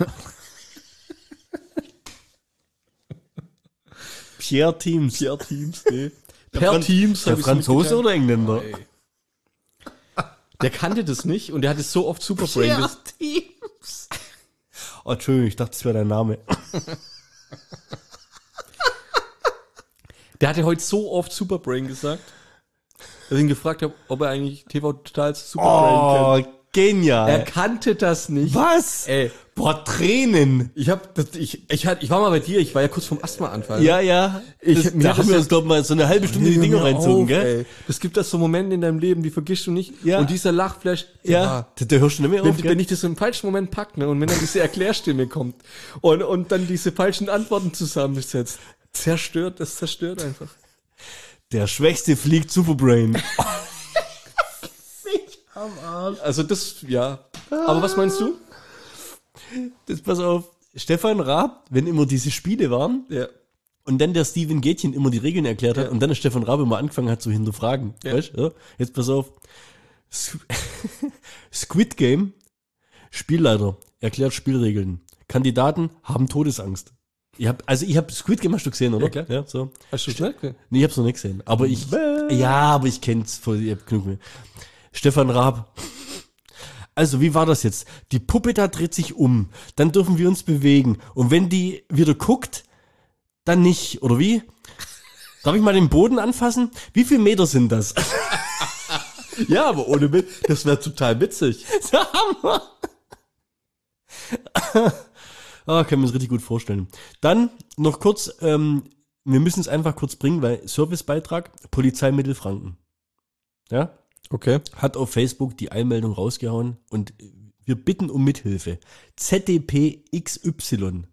Pierre Teams. per Teams, nee. Per Teams. Der hab ich's Franzose mitgeteilt. oder Engländer? Der kannte das nicht und der hat es so oft Superbrain. Teams. Oh, Entschuldigung, ich dachte, das wäre dein Name. Der hatte heute so oft Superbrain gesagt, dass ich ihn gefragt habe, ob er eigentlich TV Total Superbrain kennt. Genial. Er kannte das nicht. Was? Ey, Boah, Tränen. ich war mal bei dir, ich war ja kurz vom Asthmaanfall. Ja. mir Da hat haben das wir ja- uns, glaube ich, mal so eine halbe Stunde die Dinger reinzogen, gell? Es gibt das so Momente in deinem Leben, die vergisst du nicht. Ja. Und dieser Lachflash, Ja. Da hörst du nicht mehr auf, wenn ich das im falschen Moment pack, ne, und wenn dann diese Erklärstimme kommt und dann diese falschen Antworten zusammensetzt, das zerstört einfach. Der Schwächste fliegt Superbrain. Also das, ja. Aber was meinst du? Das, pass auf. Stefan Raab, wenn immer diese Spiele waren, Ja. und dann der Steven Gätchen immer die Regeln erklärt hat, und dann der Stefan Raab immer angefangen hat zu hinterfragen. Ja. Weißt du? Ja? Jetzt pass auf. Squid Game, Spielleiter, erklärt Spielregeln. Kandidaten haben Todesangst. Ich hab Squid Game, hast du gesehen, oder? Ja, klar. Ja, so. Hast du schnell gesehen? Nee, ich hab's noch nicht gesehen. Aber ich kenn's voll, ich hab genug mehr. Stefan Raab. Also, wie war das jetzt? Die Puppe da dreht sich um. Dann dürfen wir uns bewegen. Und wenn die wieder guckt, dann nicht. Oder wie? Darf ich mal den Boden anfassen? Wie viele Meter sind das? Ja, aber ohne Witz, das wäre total witzig. Hammer. Kann mir das richtig gut vorstellen. Dann noch kurz, wir müssen es einfach kurz bringen, weil Servicebeitrag, Polizei Mittelfranken. Ja? Okay. Hat auf Facebook die Einmeldung rausgehauen und wir bitten um Mithilfe. ZDP XY.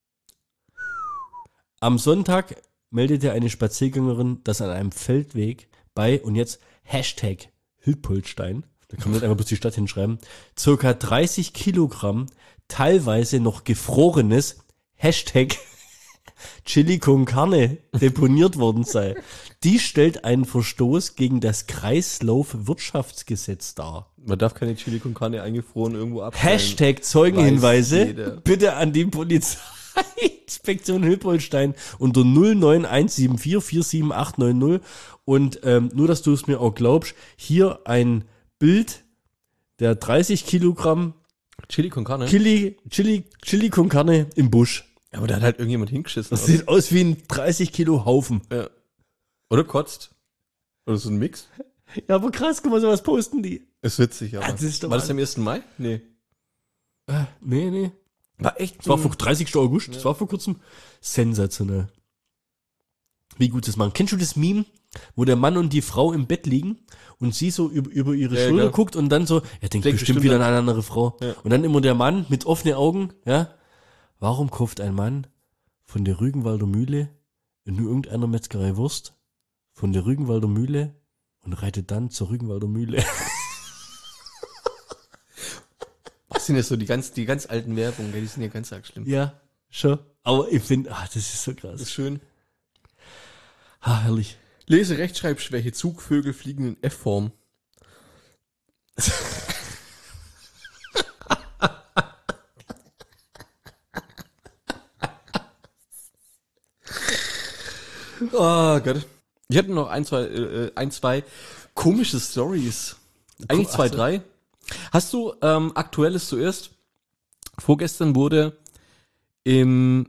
Am Sonntag meldete eine Spaziergängerin, dass an einem Feldweg bei, und jetzt Hashtag Hildpoltstein, da kann man nicht einfach bloß die Stadt hinschreiben, circa 30 Kilogramm teilweise noch gefrorenes Hashtag Chili con Carne deponiert worden sei. Die stellt einen Verstoß gegen das Kreislaufwirtschaftsgesetz dar. Man darf keine Chili con Carne eingefroren irgendwo abstellen. Hashtag Zeugenhinweise Weiß jeder. bitte an die Polizeiinspektion Hildpoltstein unter 09174478890 und nur, dass du es mir auch glaubst, hier ein Bild der 30 Kilogramm Chili con Carne? Chili con Carne im Busch. Ja, aber da hat halt irgendjemand hingeschissen. Das sieht aus wie ein 30 Kilo Haufen. Ja. Oder kotzt. Oder so ein Mix. Ja, aber krass, guck mal, sowas posten die. Ist witzig, aber. Ah, das ist doch war das mal- am 1. Mai? Nee. Nee. War echt Das war vor 30. August, das war vor kurzem. Sensationell. Wie gut das machen. Kennst du das Meme, wo der Mann und die Frau im Bett liegen und sie so über ihre Ja, Schulter klar. guckt und dann so, er denkt bestimmt bestimmt wieder an- an eine andere Frau. Ja. Und dann immer der Mann mit offenen Augen, ja. Warum kauft ein Mann von der Rügenwalder Mühle in irgendeiner Metzgerei Wurst von der Rügenwalder Mühle und reitet dann zur Rügenwalder Mühle? Das sind ja so die ganz alten Werbungen, gell? Die sind ja ganz arg schlimm. Ja, schon. Aber ich finde, das ist so krass. Das ist schön. Herrlich. Lese Rechtschreibschwäche, Zugvögel fliegen in F-Form. Oh Gott. Ich hatte noch ein, zwei komische Stories. Eigentlich zwei, drei. Hast du Aktuelles zuerst? Vorgestern wurde im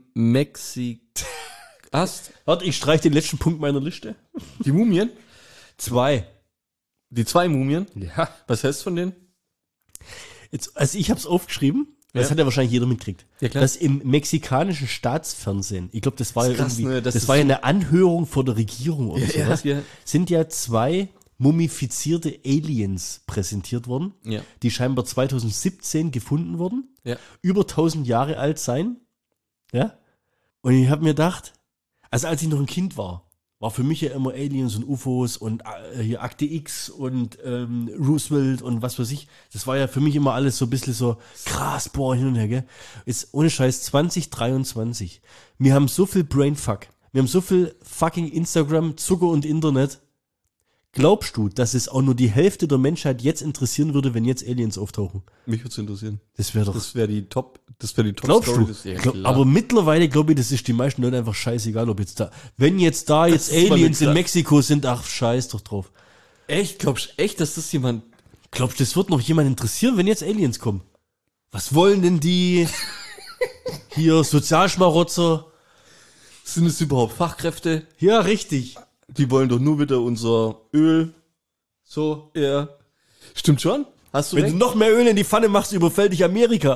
Warte, ich streiche den letzten Punkt meiner Liste. die Mumien? 2. Die 2 Mumien? Ja. Was hältst du von denen? Jetzt, also ich habe es aufgeschrieben Das Ja. hat ja wahrscheinlich jeder mitgekriegt. Ja, klar. Dass im mexikanischen Staatsfernsehen, ich glaube, das war Das ist ja krass, irgendwie, ne? Das das ist war ja so- eine Anhörung vor der Regierung oder Ja, sowas, ja. sind ja 2 mumifizierte Aliens präsentiert worden, Ja. die scheinbar 2017 gefunden wurden, Ja. über 1000 Jahre alt sein. Ja. Und ich habe mir gedacht, also als ich noch ein Kind war für mich ja immer Aliens und UFOs und hier Akte X und Roosevelt und was weiß ich. Das war ja für mich immer alles so ein bisschen so krass, boah, hin und her, gell. Jetzt ohne Scheiß 2023. Wir haben so viel Brainfuck. Wir haben so viel fucking Instagram, Zucker und Internet. Glaubst du, dass es auch nur die Hälfte der Menschheit jetzt interessieren würde, wenn jetzt Aliens auftauchen? Mich würde es interessieren. Das wäre doch. Das wäre die Top Glaubst du? Ja, Glaub, klar. aber mittlerweile glaube ich, das ist die meisten Leute einfach scheißegal, ob jetzt da, wenn jetzt da jetzt ist mal Aliens in klar. Mexiko sind, ach, scheiß doch drauf. echt, glaubst du echt, dass das jemand... Glaubst du, das wird noch jemand interessieren, wenn jetzt Aliens kommen? Was wollen denn die? Hier, Sozialschmarotzer. Sind es überhaupt Fachkräfte? Ja, richtig. Die wollen doch nur wieder unser Öl. So. Ja. Stimmt schon? Hast du Wenn du noch mehr Öl in die Pfanne machst, überfällt dich Amerika.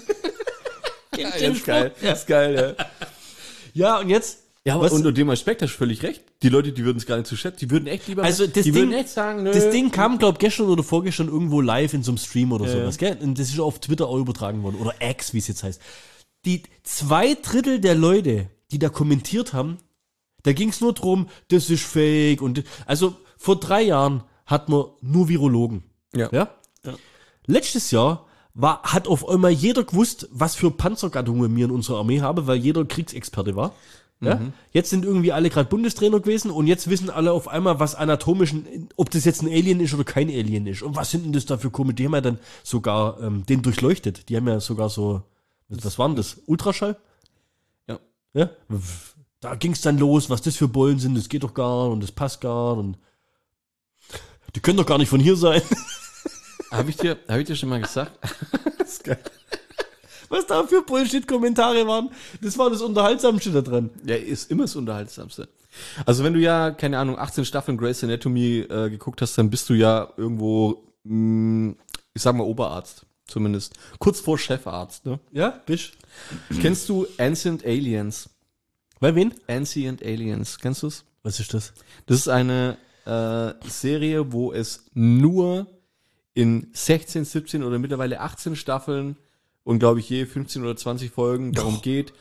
Ja, ist geil. Ist geil, ja. Ja, und jetzt? Ja, aber Was- unter dem Aspekt hast du völlig recht. Die Leute, die würden es gar nicht zu schätzen. Die würden echt lieber... Also das die Ding, würden echt sagen, nö. das Ding kam, glaub gestern oder vorgestern irgendwo live in so einem Stream oder Ja, sowas, gell? Und das ist auf Twitter auch übertragen worden. Oder X, wie es jetzt heißt. Die 2/3 der Leute, die da kommentiert haben, da ging es nur drum, das ist fake. Und also vor 3 Jahren hatten wir nur Virologen. Ja. Ja? Letztes Jahr hat auf einmal jeder gewusst, was für Panzergattungen wir in unserer Armee haben, weil jeder Kriegsexperte war. Ja? Jetzt sind irgendwie alle gerade Bundestrainer gewesen und jetzt wissen alle auf einmal, was anatomischen, ob das jetzt ein Alien ist oder kein Alien ist. Und was sind denn das da für komische? Die haben ja dann sogar den durchleuchtet. Die haben ja sogar so, was war denn das? Ultraschall? Ja. Ja? Da ging es dann los, was das für Bollen sind, das geht doch gar nicht und das passt gar nicht und die können doch gar nicht von hier sein. Hab ich dir schon mal gesagt? Das ist geil. Was da für Bullshit-Kommentare waren, das war das Unterhaltsamste da dran. Ja, ist immer das Unterhaltsamste. Also wenn du ja, keine Ahnung, 18 Staffeln Grey's Anatomy geguckt hast, dann bist du ja irgendwo, ich sag mal Oberarzt, zumindest. Kurz vor Chefarzt, ne? Ja, bist. Kennst du Ancient Aliens? Bei wen? Ancient Aliens, kennst du's? Was ist das? Das ist eine Serie, wo es nur in 16, 17 oder mittlerweile 18 Staffeln und glaube ich je 15 oder 20 Folgen darum geht,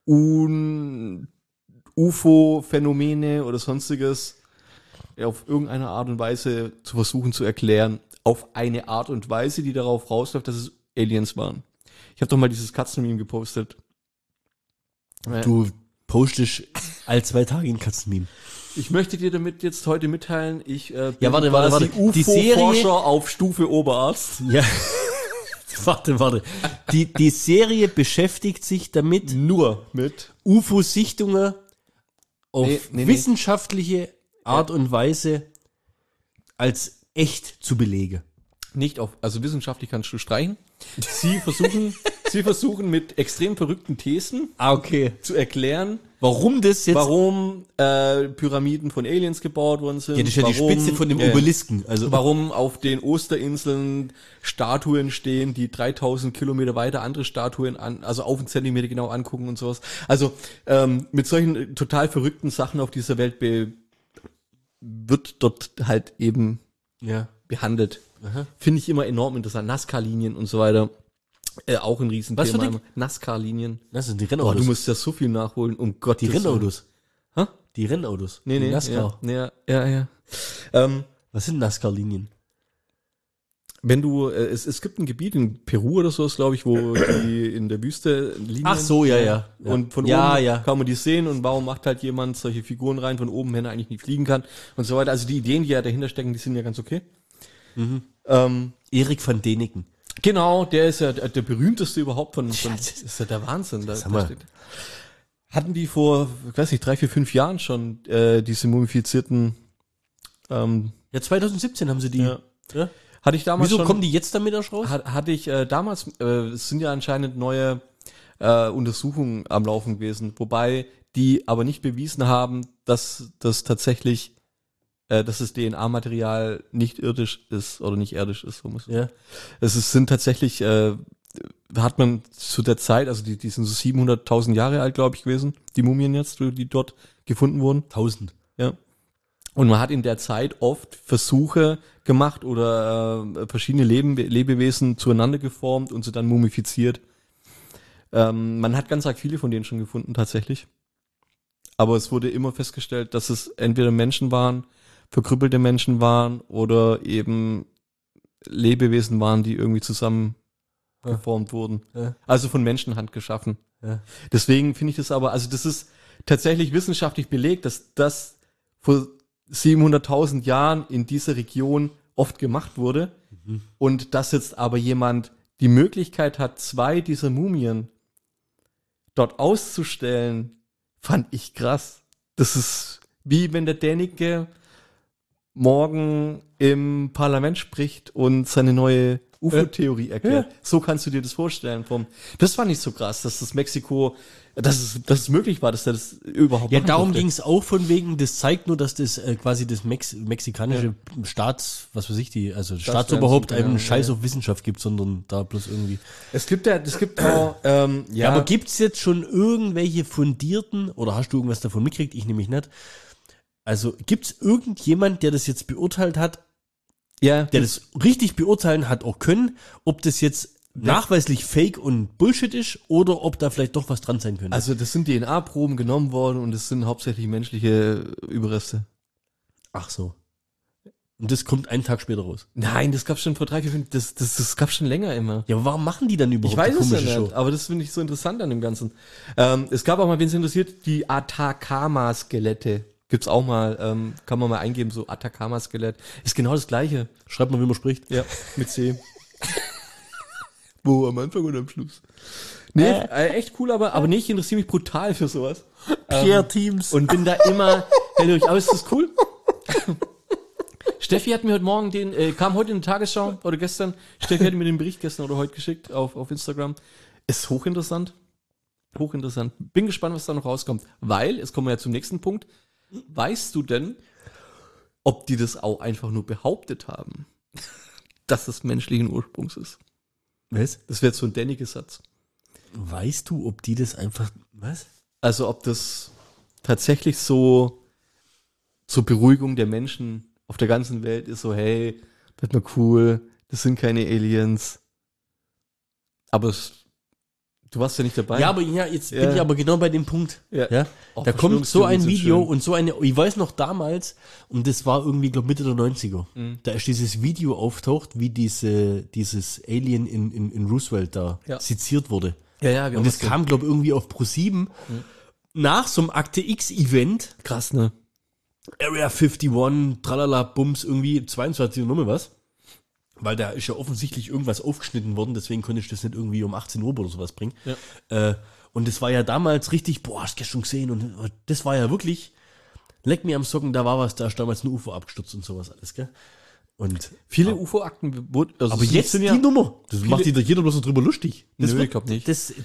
UFO-Phänomene oder sonstiges auf irgendeine Art und Weise zu versuchen zu erklären, auf eine Art und Weise, die darauf rausläuft, dass es Aliens waren. Ich habe doch mal dieses Katzenmeme gepostet. Du postest all 2 Tage ein Katzenmeme. Ich möchte dir damit jetzt heute mitteilen, ich bin Ja, warte. quasi Die Serie- UFO-Forscher auf Stufe Oberarzt. Ja. warte. Die Serie beschäftigt sich damit, Nur mit UFO-Sichtungen auf Nee. wissenschaftliche Art und Weise als echt zu belegen. nicht auf, also wissenschaftlich kannst du streichen. Sie versuchen mit extrem verrückten Thesen Ah, okay. zu erklären, Warum das jetzt... warum Pyramiden von Aliens gebaut worden sind. Ja, das ist ja die warum, Spitze von dem Obelisken. Also Warum auf den Osterinseln Statuen stehen, die 3000 Kilometer weiter andere Statuen also auf einen Zentimeter genau angucken und sowas. Also mit solchen total verrückten Sachen auf dieser Welt wird dort halt eben ja. behandelt. Finde ich immer enorm interessant. NASCAR-Linien und so weiter. Auch ein Riesenthema. Was für Ding? immer. NASCAR-Linien. Das sind die Boah, Rennautos. du musst ja so viel nachholen. Um Gottes die Rennautos. Hä? Die Rennautos. Nee, Die nee. NASCAR. Ja. Was sind NASCAR-Linien? Wenn du, es gibt ein Gebiet in Peru oder sowas, glaube ich, wo die in der Wüste Linien. Ach so, ja. Und von Ja, oben ja. kann man die sehen und warum macht halt jemand solche Figuren rein, von oben, wenn er eigentlich nicht fliegen kann und so weiter. Also die Ideen, die ja dahinter stecken, die sind ja ganz okay. Erik van Däniken. Genau, der ist ja der berühmteste überhaupt von das ist ja der Wahnsinn. Sag mal. Hatten die vor, ich weiß nicht, 3, 4, 5 Jahren schon diese mumifizierten Ja, 2017 haben sie die. Ja. Ja. hatte ich damals Wieso schon, kommen die jetzt damit erst raus? hatte ich damals, es sind ja anscheinend neue Untersuchungen am Laufen gewesen, wobei die aber nicht bewiesen haben, dass das tatsächlich, dass das DNA-Material nicht irdisch ist oder nicht erdisch ist. So muss Ja. sind tatsächlich hat man zu der Zeit, also die sind so 700.000 Jahre alt, glaube ich, gewesen, die Mumien jetzt, die dort gefunden wurden. 1000. Ja. Und man hat in der Zeit oft Versuche gemacht oder verschiedene Lebewesen zueinander geformt und sie dann mumifiziert. Man hat ganz arg viele von denen schon gefunden, tatsächlich. Aber es wurde immer festgestellt, dass es entweder Menschen waren, verkrüppelte Menschen waren oder eben Lebewesen waren, die irgendwie zusammen geformt wurden. Ja. Also von Menschenhand geschaffen. Ja. Deswegen finde ich das aber, also das ist tatsächlich wissenschaftlich belegt, dass das vor 700.000 Jahren in dieser Region oft gemacht wurde und dass jetzt aber jemand die Möglichkeit hat, 2 dieser Mumien dort auszustellen, fand ich krass. Das ist wie wenn der Dänicke morgen im Parlament spricht und seine neue UFO-Theorie erklärt. Ja. So kannst du dir das vorstellen. Das fand ich so krass, dass das Mexiko, dass es möglich war, dass er das überhaupt Ja, darum ging es auch von wegen, das zeigt nur, dass das quasi das mexikanische Staatsoberhaupt einem Scheiß auf Wissenschaft gibt, sondern da bloß irgendwie. Es gibt auch, Ja, aber gibt's jetzt schon irgendwelche fundierten, oder hast du irgendwas davon mitgekriegt? Ich nämlich nicht. Also gibt's irgendjemand, der das jetzt beurteilt hat, der das richtig beurteilen hat auch können, ob das jetzt nachweislich Fake und Bullshit ist oder ob da vielleicht doch was dran sein könnte? Also das sind DNA-Proben genommen worden und es sind hauptsächlich menschliche Überreste. Ach so. Und das kommt einen Tag später raus? Nein, das gab's schon vor 3, 4, 5, das gab's schon länger immer. Ja, aber warum machen die dann überhaupt Ich weiß es ja komische nicht, aber das finde ich so interessant an dem Ganzen. Es gab auch mal, wen es interessiert, die Atacama-Skelette. Gibt's auch mal, kann man mal eingeben, so Atacama-Skelett. Ist genau das Gleiche. Schreibt mal, wie man spricht. Ja, mit C. Wo, am Anfang oder am Schluss? Nee, echt cool, aber nee, ich interessiere mich brutal für sowas. Pierre-Teams. Und bin da immer hellhörig. Aber ist das cool? Steffi hat mir heute Morgen kam heute in die Tagesschau oder gestern, Steffi hat mir den Bericht gestern oder heute geschickt auf Instagram. Ist hochinteressant. Hochinteressant. Bin gespannt, was da noch rauskommt. Weil, jetzt kommen wir ja zum nächsten Punkt. Weißt du denn, ob die das auch einfach nur behauptet haben, dass es menschlichen Ursprungs ist? Was? Das wäre jetzt so ein Dänicke-Satz. Weißt du, ob die das einfach, was? Also ob das tatsächlich so zur Beruhigung der Menschen auf der ganzen Welt ist, so hey, wird mal cool, das sind keine Aliens. Aber du warst ja nicht dabei. Ja, aber jetzt bin ich aber genau bei dem Punkt. Ja. Da kommt so ein Video schön. und so eine, ich weiß noch damals, und das war irgendwie, glaube Mitte der 90er, da ist dieses Video auftaucht, wie dieses Alien in Roosevelt da seziert wurde. Ja, und das kam, glaube irgendwie auf Pro7 nach so einem Akte X-Event. Krass, ne? Area 51, tralala, Bums, irgendwie 22 Nummer was. Weil da ist ja offensichtlich irgendwas aufgeschnitten worden, deswegen konnte ich das nicht irgendwie um 18 Uhr oder sowas bringen. Ja. Und das war ja damals richtig, hast du schon gesehen? Und das war ja wirklich, leck mir am Socken, da war was, da ist damals ein UFO abgestürzt und sowas alles, gell? Und viele UFO-Akten wurden, also aber jetzt sind ja die Nummer. Das macht jeder bloß so drüber lustig. Nö, ich glaube nicht.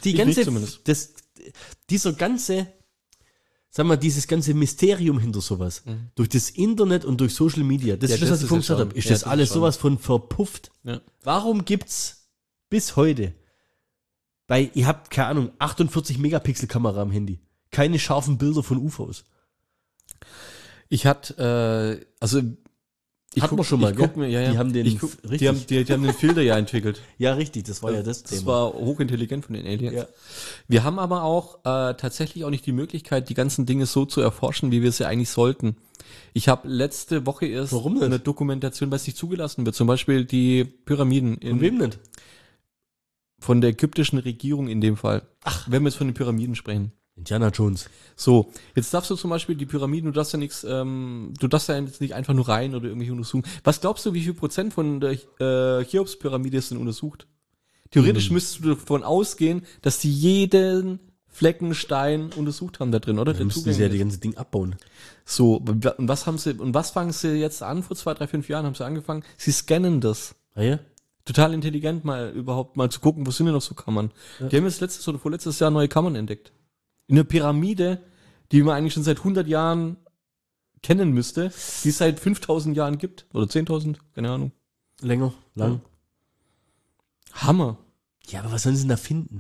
Dieser ganze, sag mal, dieses ganze Mysterium hinter sowas, durch das Internet und durch Social Media, das ist das, was ich vorhin gesagt habe, ist das alles sowas von verpufft. Ja. Warum gibt's bis heute ihr habt, keine Ahnung, 48 Megapixel Kamera am Handy, keine scharfen Bilder von UFOs? Ich hatte, hatten wir schon mal, gell? Die haben den Filter ja entwickelt. Ja, richtig, das war ja das Thema. Das war hochintelligent von den Aliens. Ja. Wir haben aber auch tatsächlich auch nicht die Möglichkeit, die ganzen Dinge so zu erforschen, wie wir sie eigentlich sollten. Ich habe letzte Woche erst eine Dokumentation, was nicht zugelassen wird, zum Beispiel die Pyramiden. Von wem denn? Von der ägyptischen Regierung in dem Fall. Ach, wenn wir jetzt von den Pyramiden sprechen. Indiana Jones. So, jetzt darfst du zum Beispiel die Pyramiden, du darfst ja jetzt nicht einfach nur rein oder irgendwie untersuchen. Was glaubst du, wie viel Prozent von der Cheops-Pyramide ist denn untersucht? Theoretisch müsstest du davon ausgehen, dass die jeden Fleckenstein untersucht haben da drin, oder? Dann müssten sie ja die ganze Ding abbauen. So, und was fangen sie jetzt an? Vor 2, 3, 5 Jahren haben sie angefangen. Sie scannen das. Ah ja? Total intelligent, überhaupt mal zu gucken, wo sind denn noch so Kammern. Ja. Die haben jetzt letztes oder vorletztes Jahr neue Kammern entdeckt. In der Pyramide, die man eigentlich schon seit 100 Jahren kennen müsste, die es seit 5000 Jahren gibt. Oder 10.000, keine Ahnung. Lang. Hammer. Ja, aber was sollen sie denn da finden?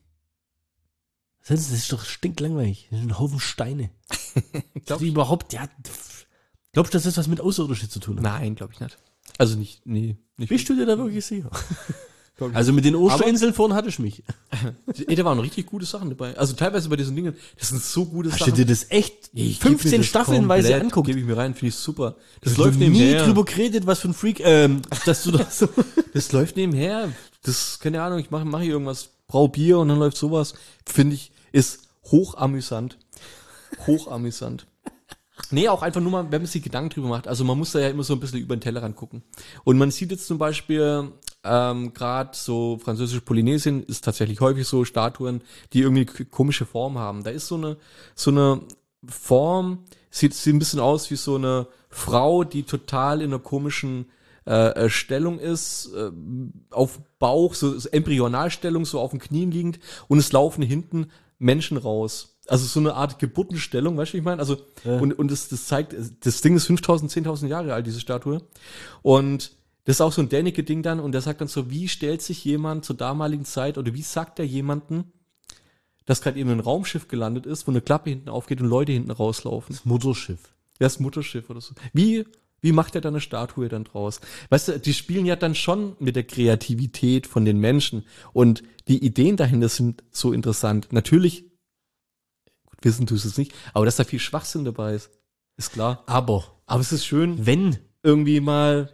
Das ist doch stinklangweilig. Das sind ein Haufen Steine. Glaub Die überhaupt, ja. Glaubst du, dass das was mit Außerirdischen zu tun hat? Nein, glaube ich nicht. Also nicht. Bist du dir da wirklich sicher? Glaub ich Also mit den Osterinseln vorhin hatte ich mich. nicht. Ey, da waren richtig gute Sachen dabei. Also teilweise bei diesen Dingen, das sind so gute Hast du Sachen. dir das echt Ich geb mir 15 das Staffelnweise komplett, anguckt? Gebe ich mir rein, finde ich super. Das Ich läuft hab nie nebenher. drüber geredet, was für ein Freak, dass du das so... Das läuft nebenher. Das, keine Ahnung, ich mache hier irgendwas, brau Bier und dann läuft sowas. Finde ich, ist hochamüsant. Hochamüsant. Nee, auch einfach nur mal, wenn man sich Gedanken drüber macht. Also man muss da ja immer so ein bisschen über den Tellerrand gucken. Und man sieht jetzt zum Beispiel, gerade so französische Polynesien ist tatsächlich häufig so Statuen, die irgendwie komische Form haben. Da ist so eine Form, sieht ein bisschen aus wie so eine Frau, die total in einer komischen Stellung ist, auf Bauch, so Embryonalstellung, so auf den Knien liegend, und es laufen hinten Menschen raus. Also so eine Art Geburtenstellung, weißt du, wie ich meine? Also, und das zeigt, das Ding ist 5.000, 10.000 Jahre alt, diese Statue. Und das ist auch so ein Dänicke-Ding dann, und der sagt dann so, wie stellt sich jemand zur damaligen Zeit, oder wie sagt er jemanden, dass gerade eben ein Raumschiff gelandet ist, wo eine Klappe hinten aufgeht und Leute hinten rauslaufen? Das Mutterschiff. Das Mutterschiff oder so. Wie macht er da eine Statue dann draus? Weißt du, die spielen ja dann schon mit der Kreativität von den Menschen, und die Ideen dahinter sind so interessant. Natürlich, gut, wissen tust du es nicht, aber dass da viel Schwachsinn dabei ist klar. Aber Aber es ist schön, wenn irgendwie mal,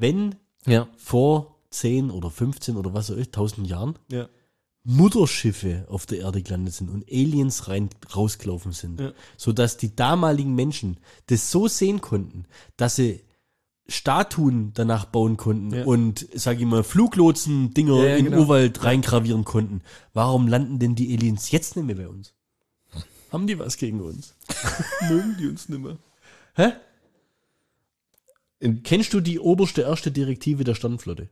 ja, vor 10 oder 15 oder was auch immer, 1000 Jahren ja, Mutterschiffe auf der Erde gelandet sind und Aliens rausgelaufen sind, Ja. sodass die damaligen Menschen das so sehen konnten, dass sie Statuen danach bauen konnten Ja. und, sag ich mal, Fluglotsen-Dinger Ja, ja, in genau. den Urwald reingravieren konnten. Warum landen denn die Aliens jetzt nicht mehr bei uns? Haben die was gegen uns? mögen die uns nimmer. Hä? Kennst du die oberste erste Direktive der Sternflotte?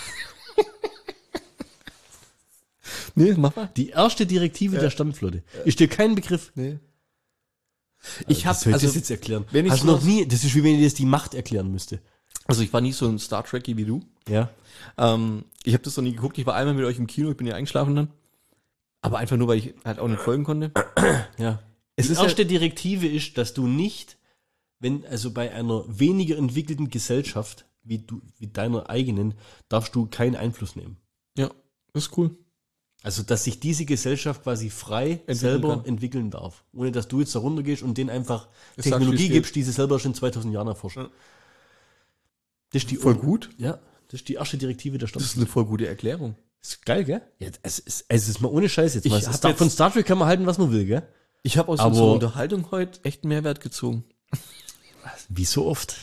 Nee, mach mal. Die erste Direktive der Sternflotte. Ist dir kein Begriff? Nee. Ich Was hab, soll ich also, das jetzt erklären? wenn ich Hast du noch sowas- nie, das ist wie wenn ich das die Macht erklären müsste. also ich war nie so ein Star Trekkie wie du. Ja. Ich habe das noch nie geguckt. Ich war einmal mit euch im Kino, ich bin ja eingeschlafen dann. Aber einfach nur, weil ich halt auch nicht folgen konnte. Ja. Es Die ist erste Direktive ist, dass du nicht, wenn, also bei einer weniger entwickelten Gesellschaft, wie deiner eigenen, darfst du keinen Einfluss nehmen. Ja, das ist cool. Also, dass sich diese Gesellschaft quasi frei Entwickeln selber kann. entwickeln darf. Ohne, dass du jetzt da runtergehst und denen einfach Es Technologie sagt, wie es gibst, die sie selber schon 2000 Jahren erforscht. Ja. Das ist die Voll gut. Ja, das ist die erste Direktive der Das Stadt. ist eine voll gute Erklärung. Ist geil, gell? Ja, es ist mal ohne Scheiß jetzt. Ich Mal. hab jetzt- Von Star Trek kann man halten, was man will, gell? Ich habe aus Aber- unserer Unterhaltung heute echt Mehrwert gezogen. Wie so oft.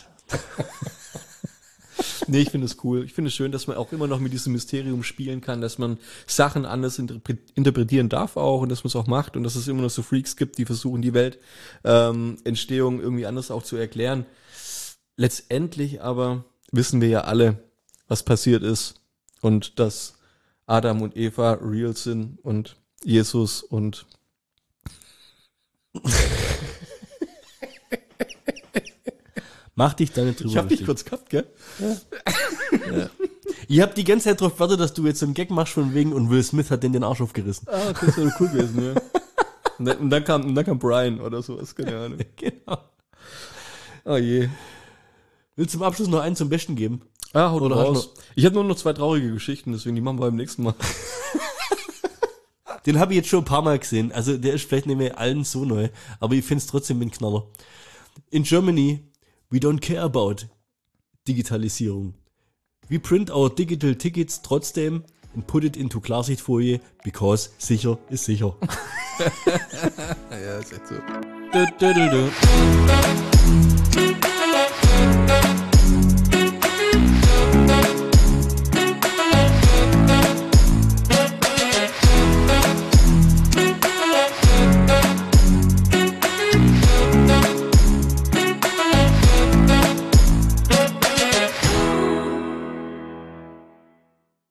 Nee, ich finde es cool. Ich finde es schön, dass man auch immer noch mit diesem Mysterium spielen kann, dass man Sachen anders interpretieren darf auch, und dass man es auch macht, und dass es immer noch so Freaks gibt, die versuchen, die Welt Entstehung irgendwie anders auch zu erklären. Letztendlich aber wissen wir ja alle, was passiert ist, und dass Adam und Eva real sind und Jesus und Mach dich da nicht drüber ich hab dich lustig. kurz gehabt, gell? Ich hab die ganze Zeit drauf gewartet, dass du jetzt so einen Gag machst von wegen und Will Smith hat den Arsch aufgerissen. Ah, das wäre cool gewesen, ja. Und dann kam Brian oder sowas, keine Ahnung. Genau. Oh je. Willst du zum Abschluss noch einen zum Besten geben? Ah, haut Oder hast raus. Ich habe nur noch 2 traurige Geschichten, deswegen die machen wir beim nächsten Mal. Den habe ich jetzt schon ein paar Mal gesehen. Also der ist vielleicht nicht mehr allen so neu, aber ich finde es trotzdem ein Knaller. In Germany, we don't care about Digitalisierung. We print our digital tickets trotzdem and put it into Klarsichtfolie, because sicher ist sicher. Ja, ist echt so. Du, du, du, du.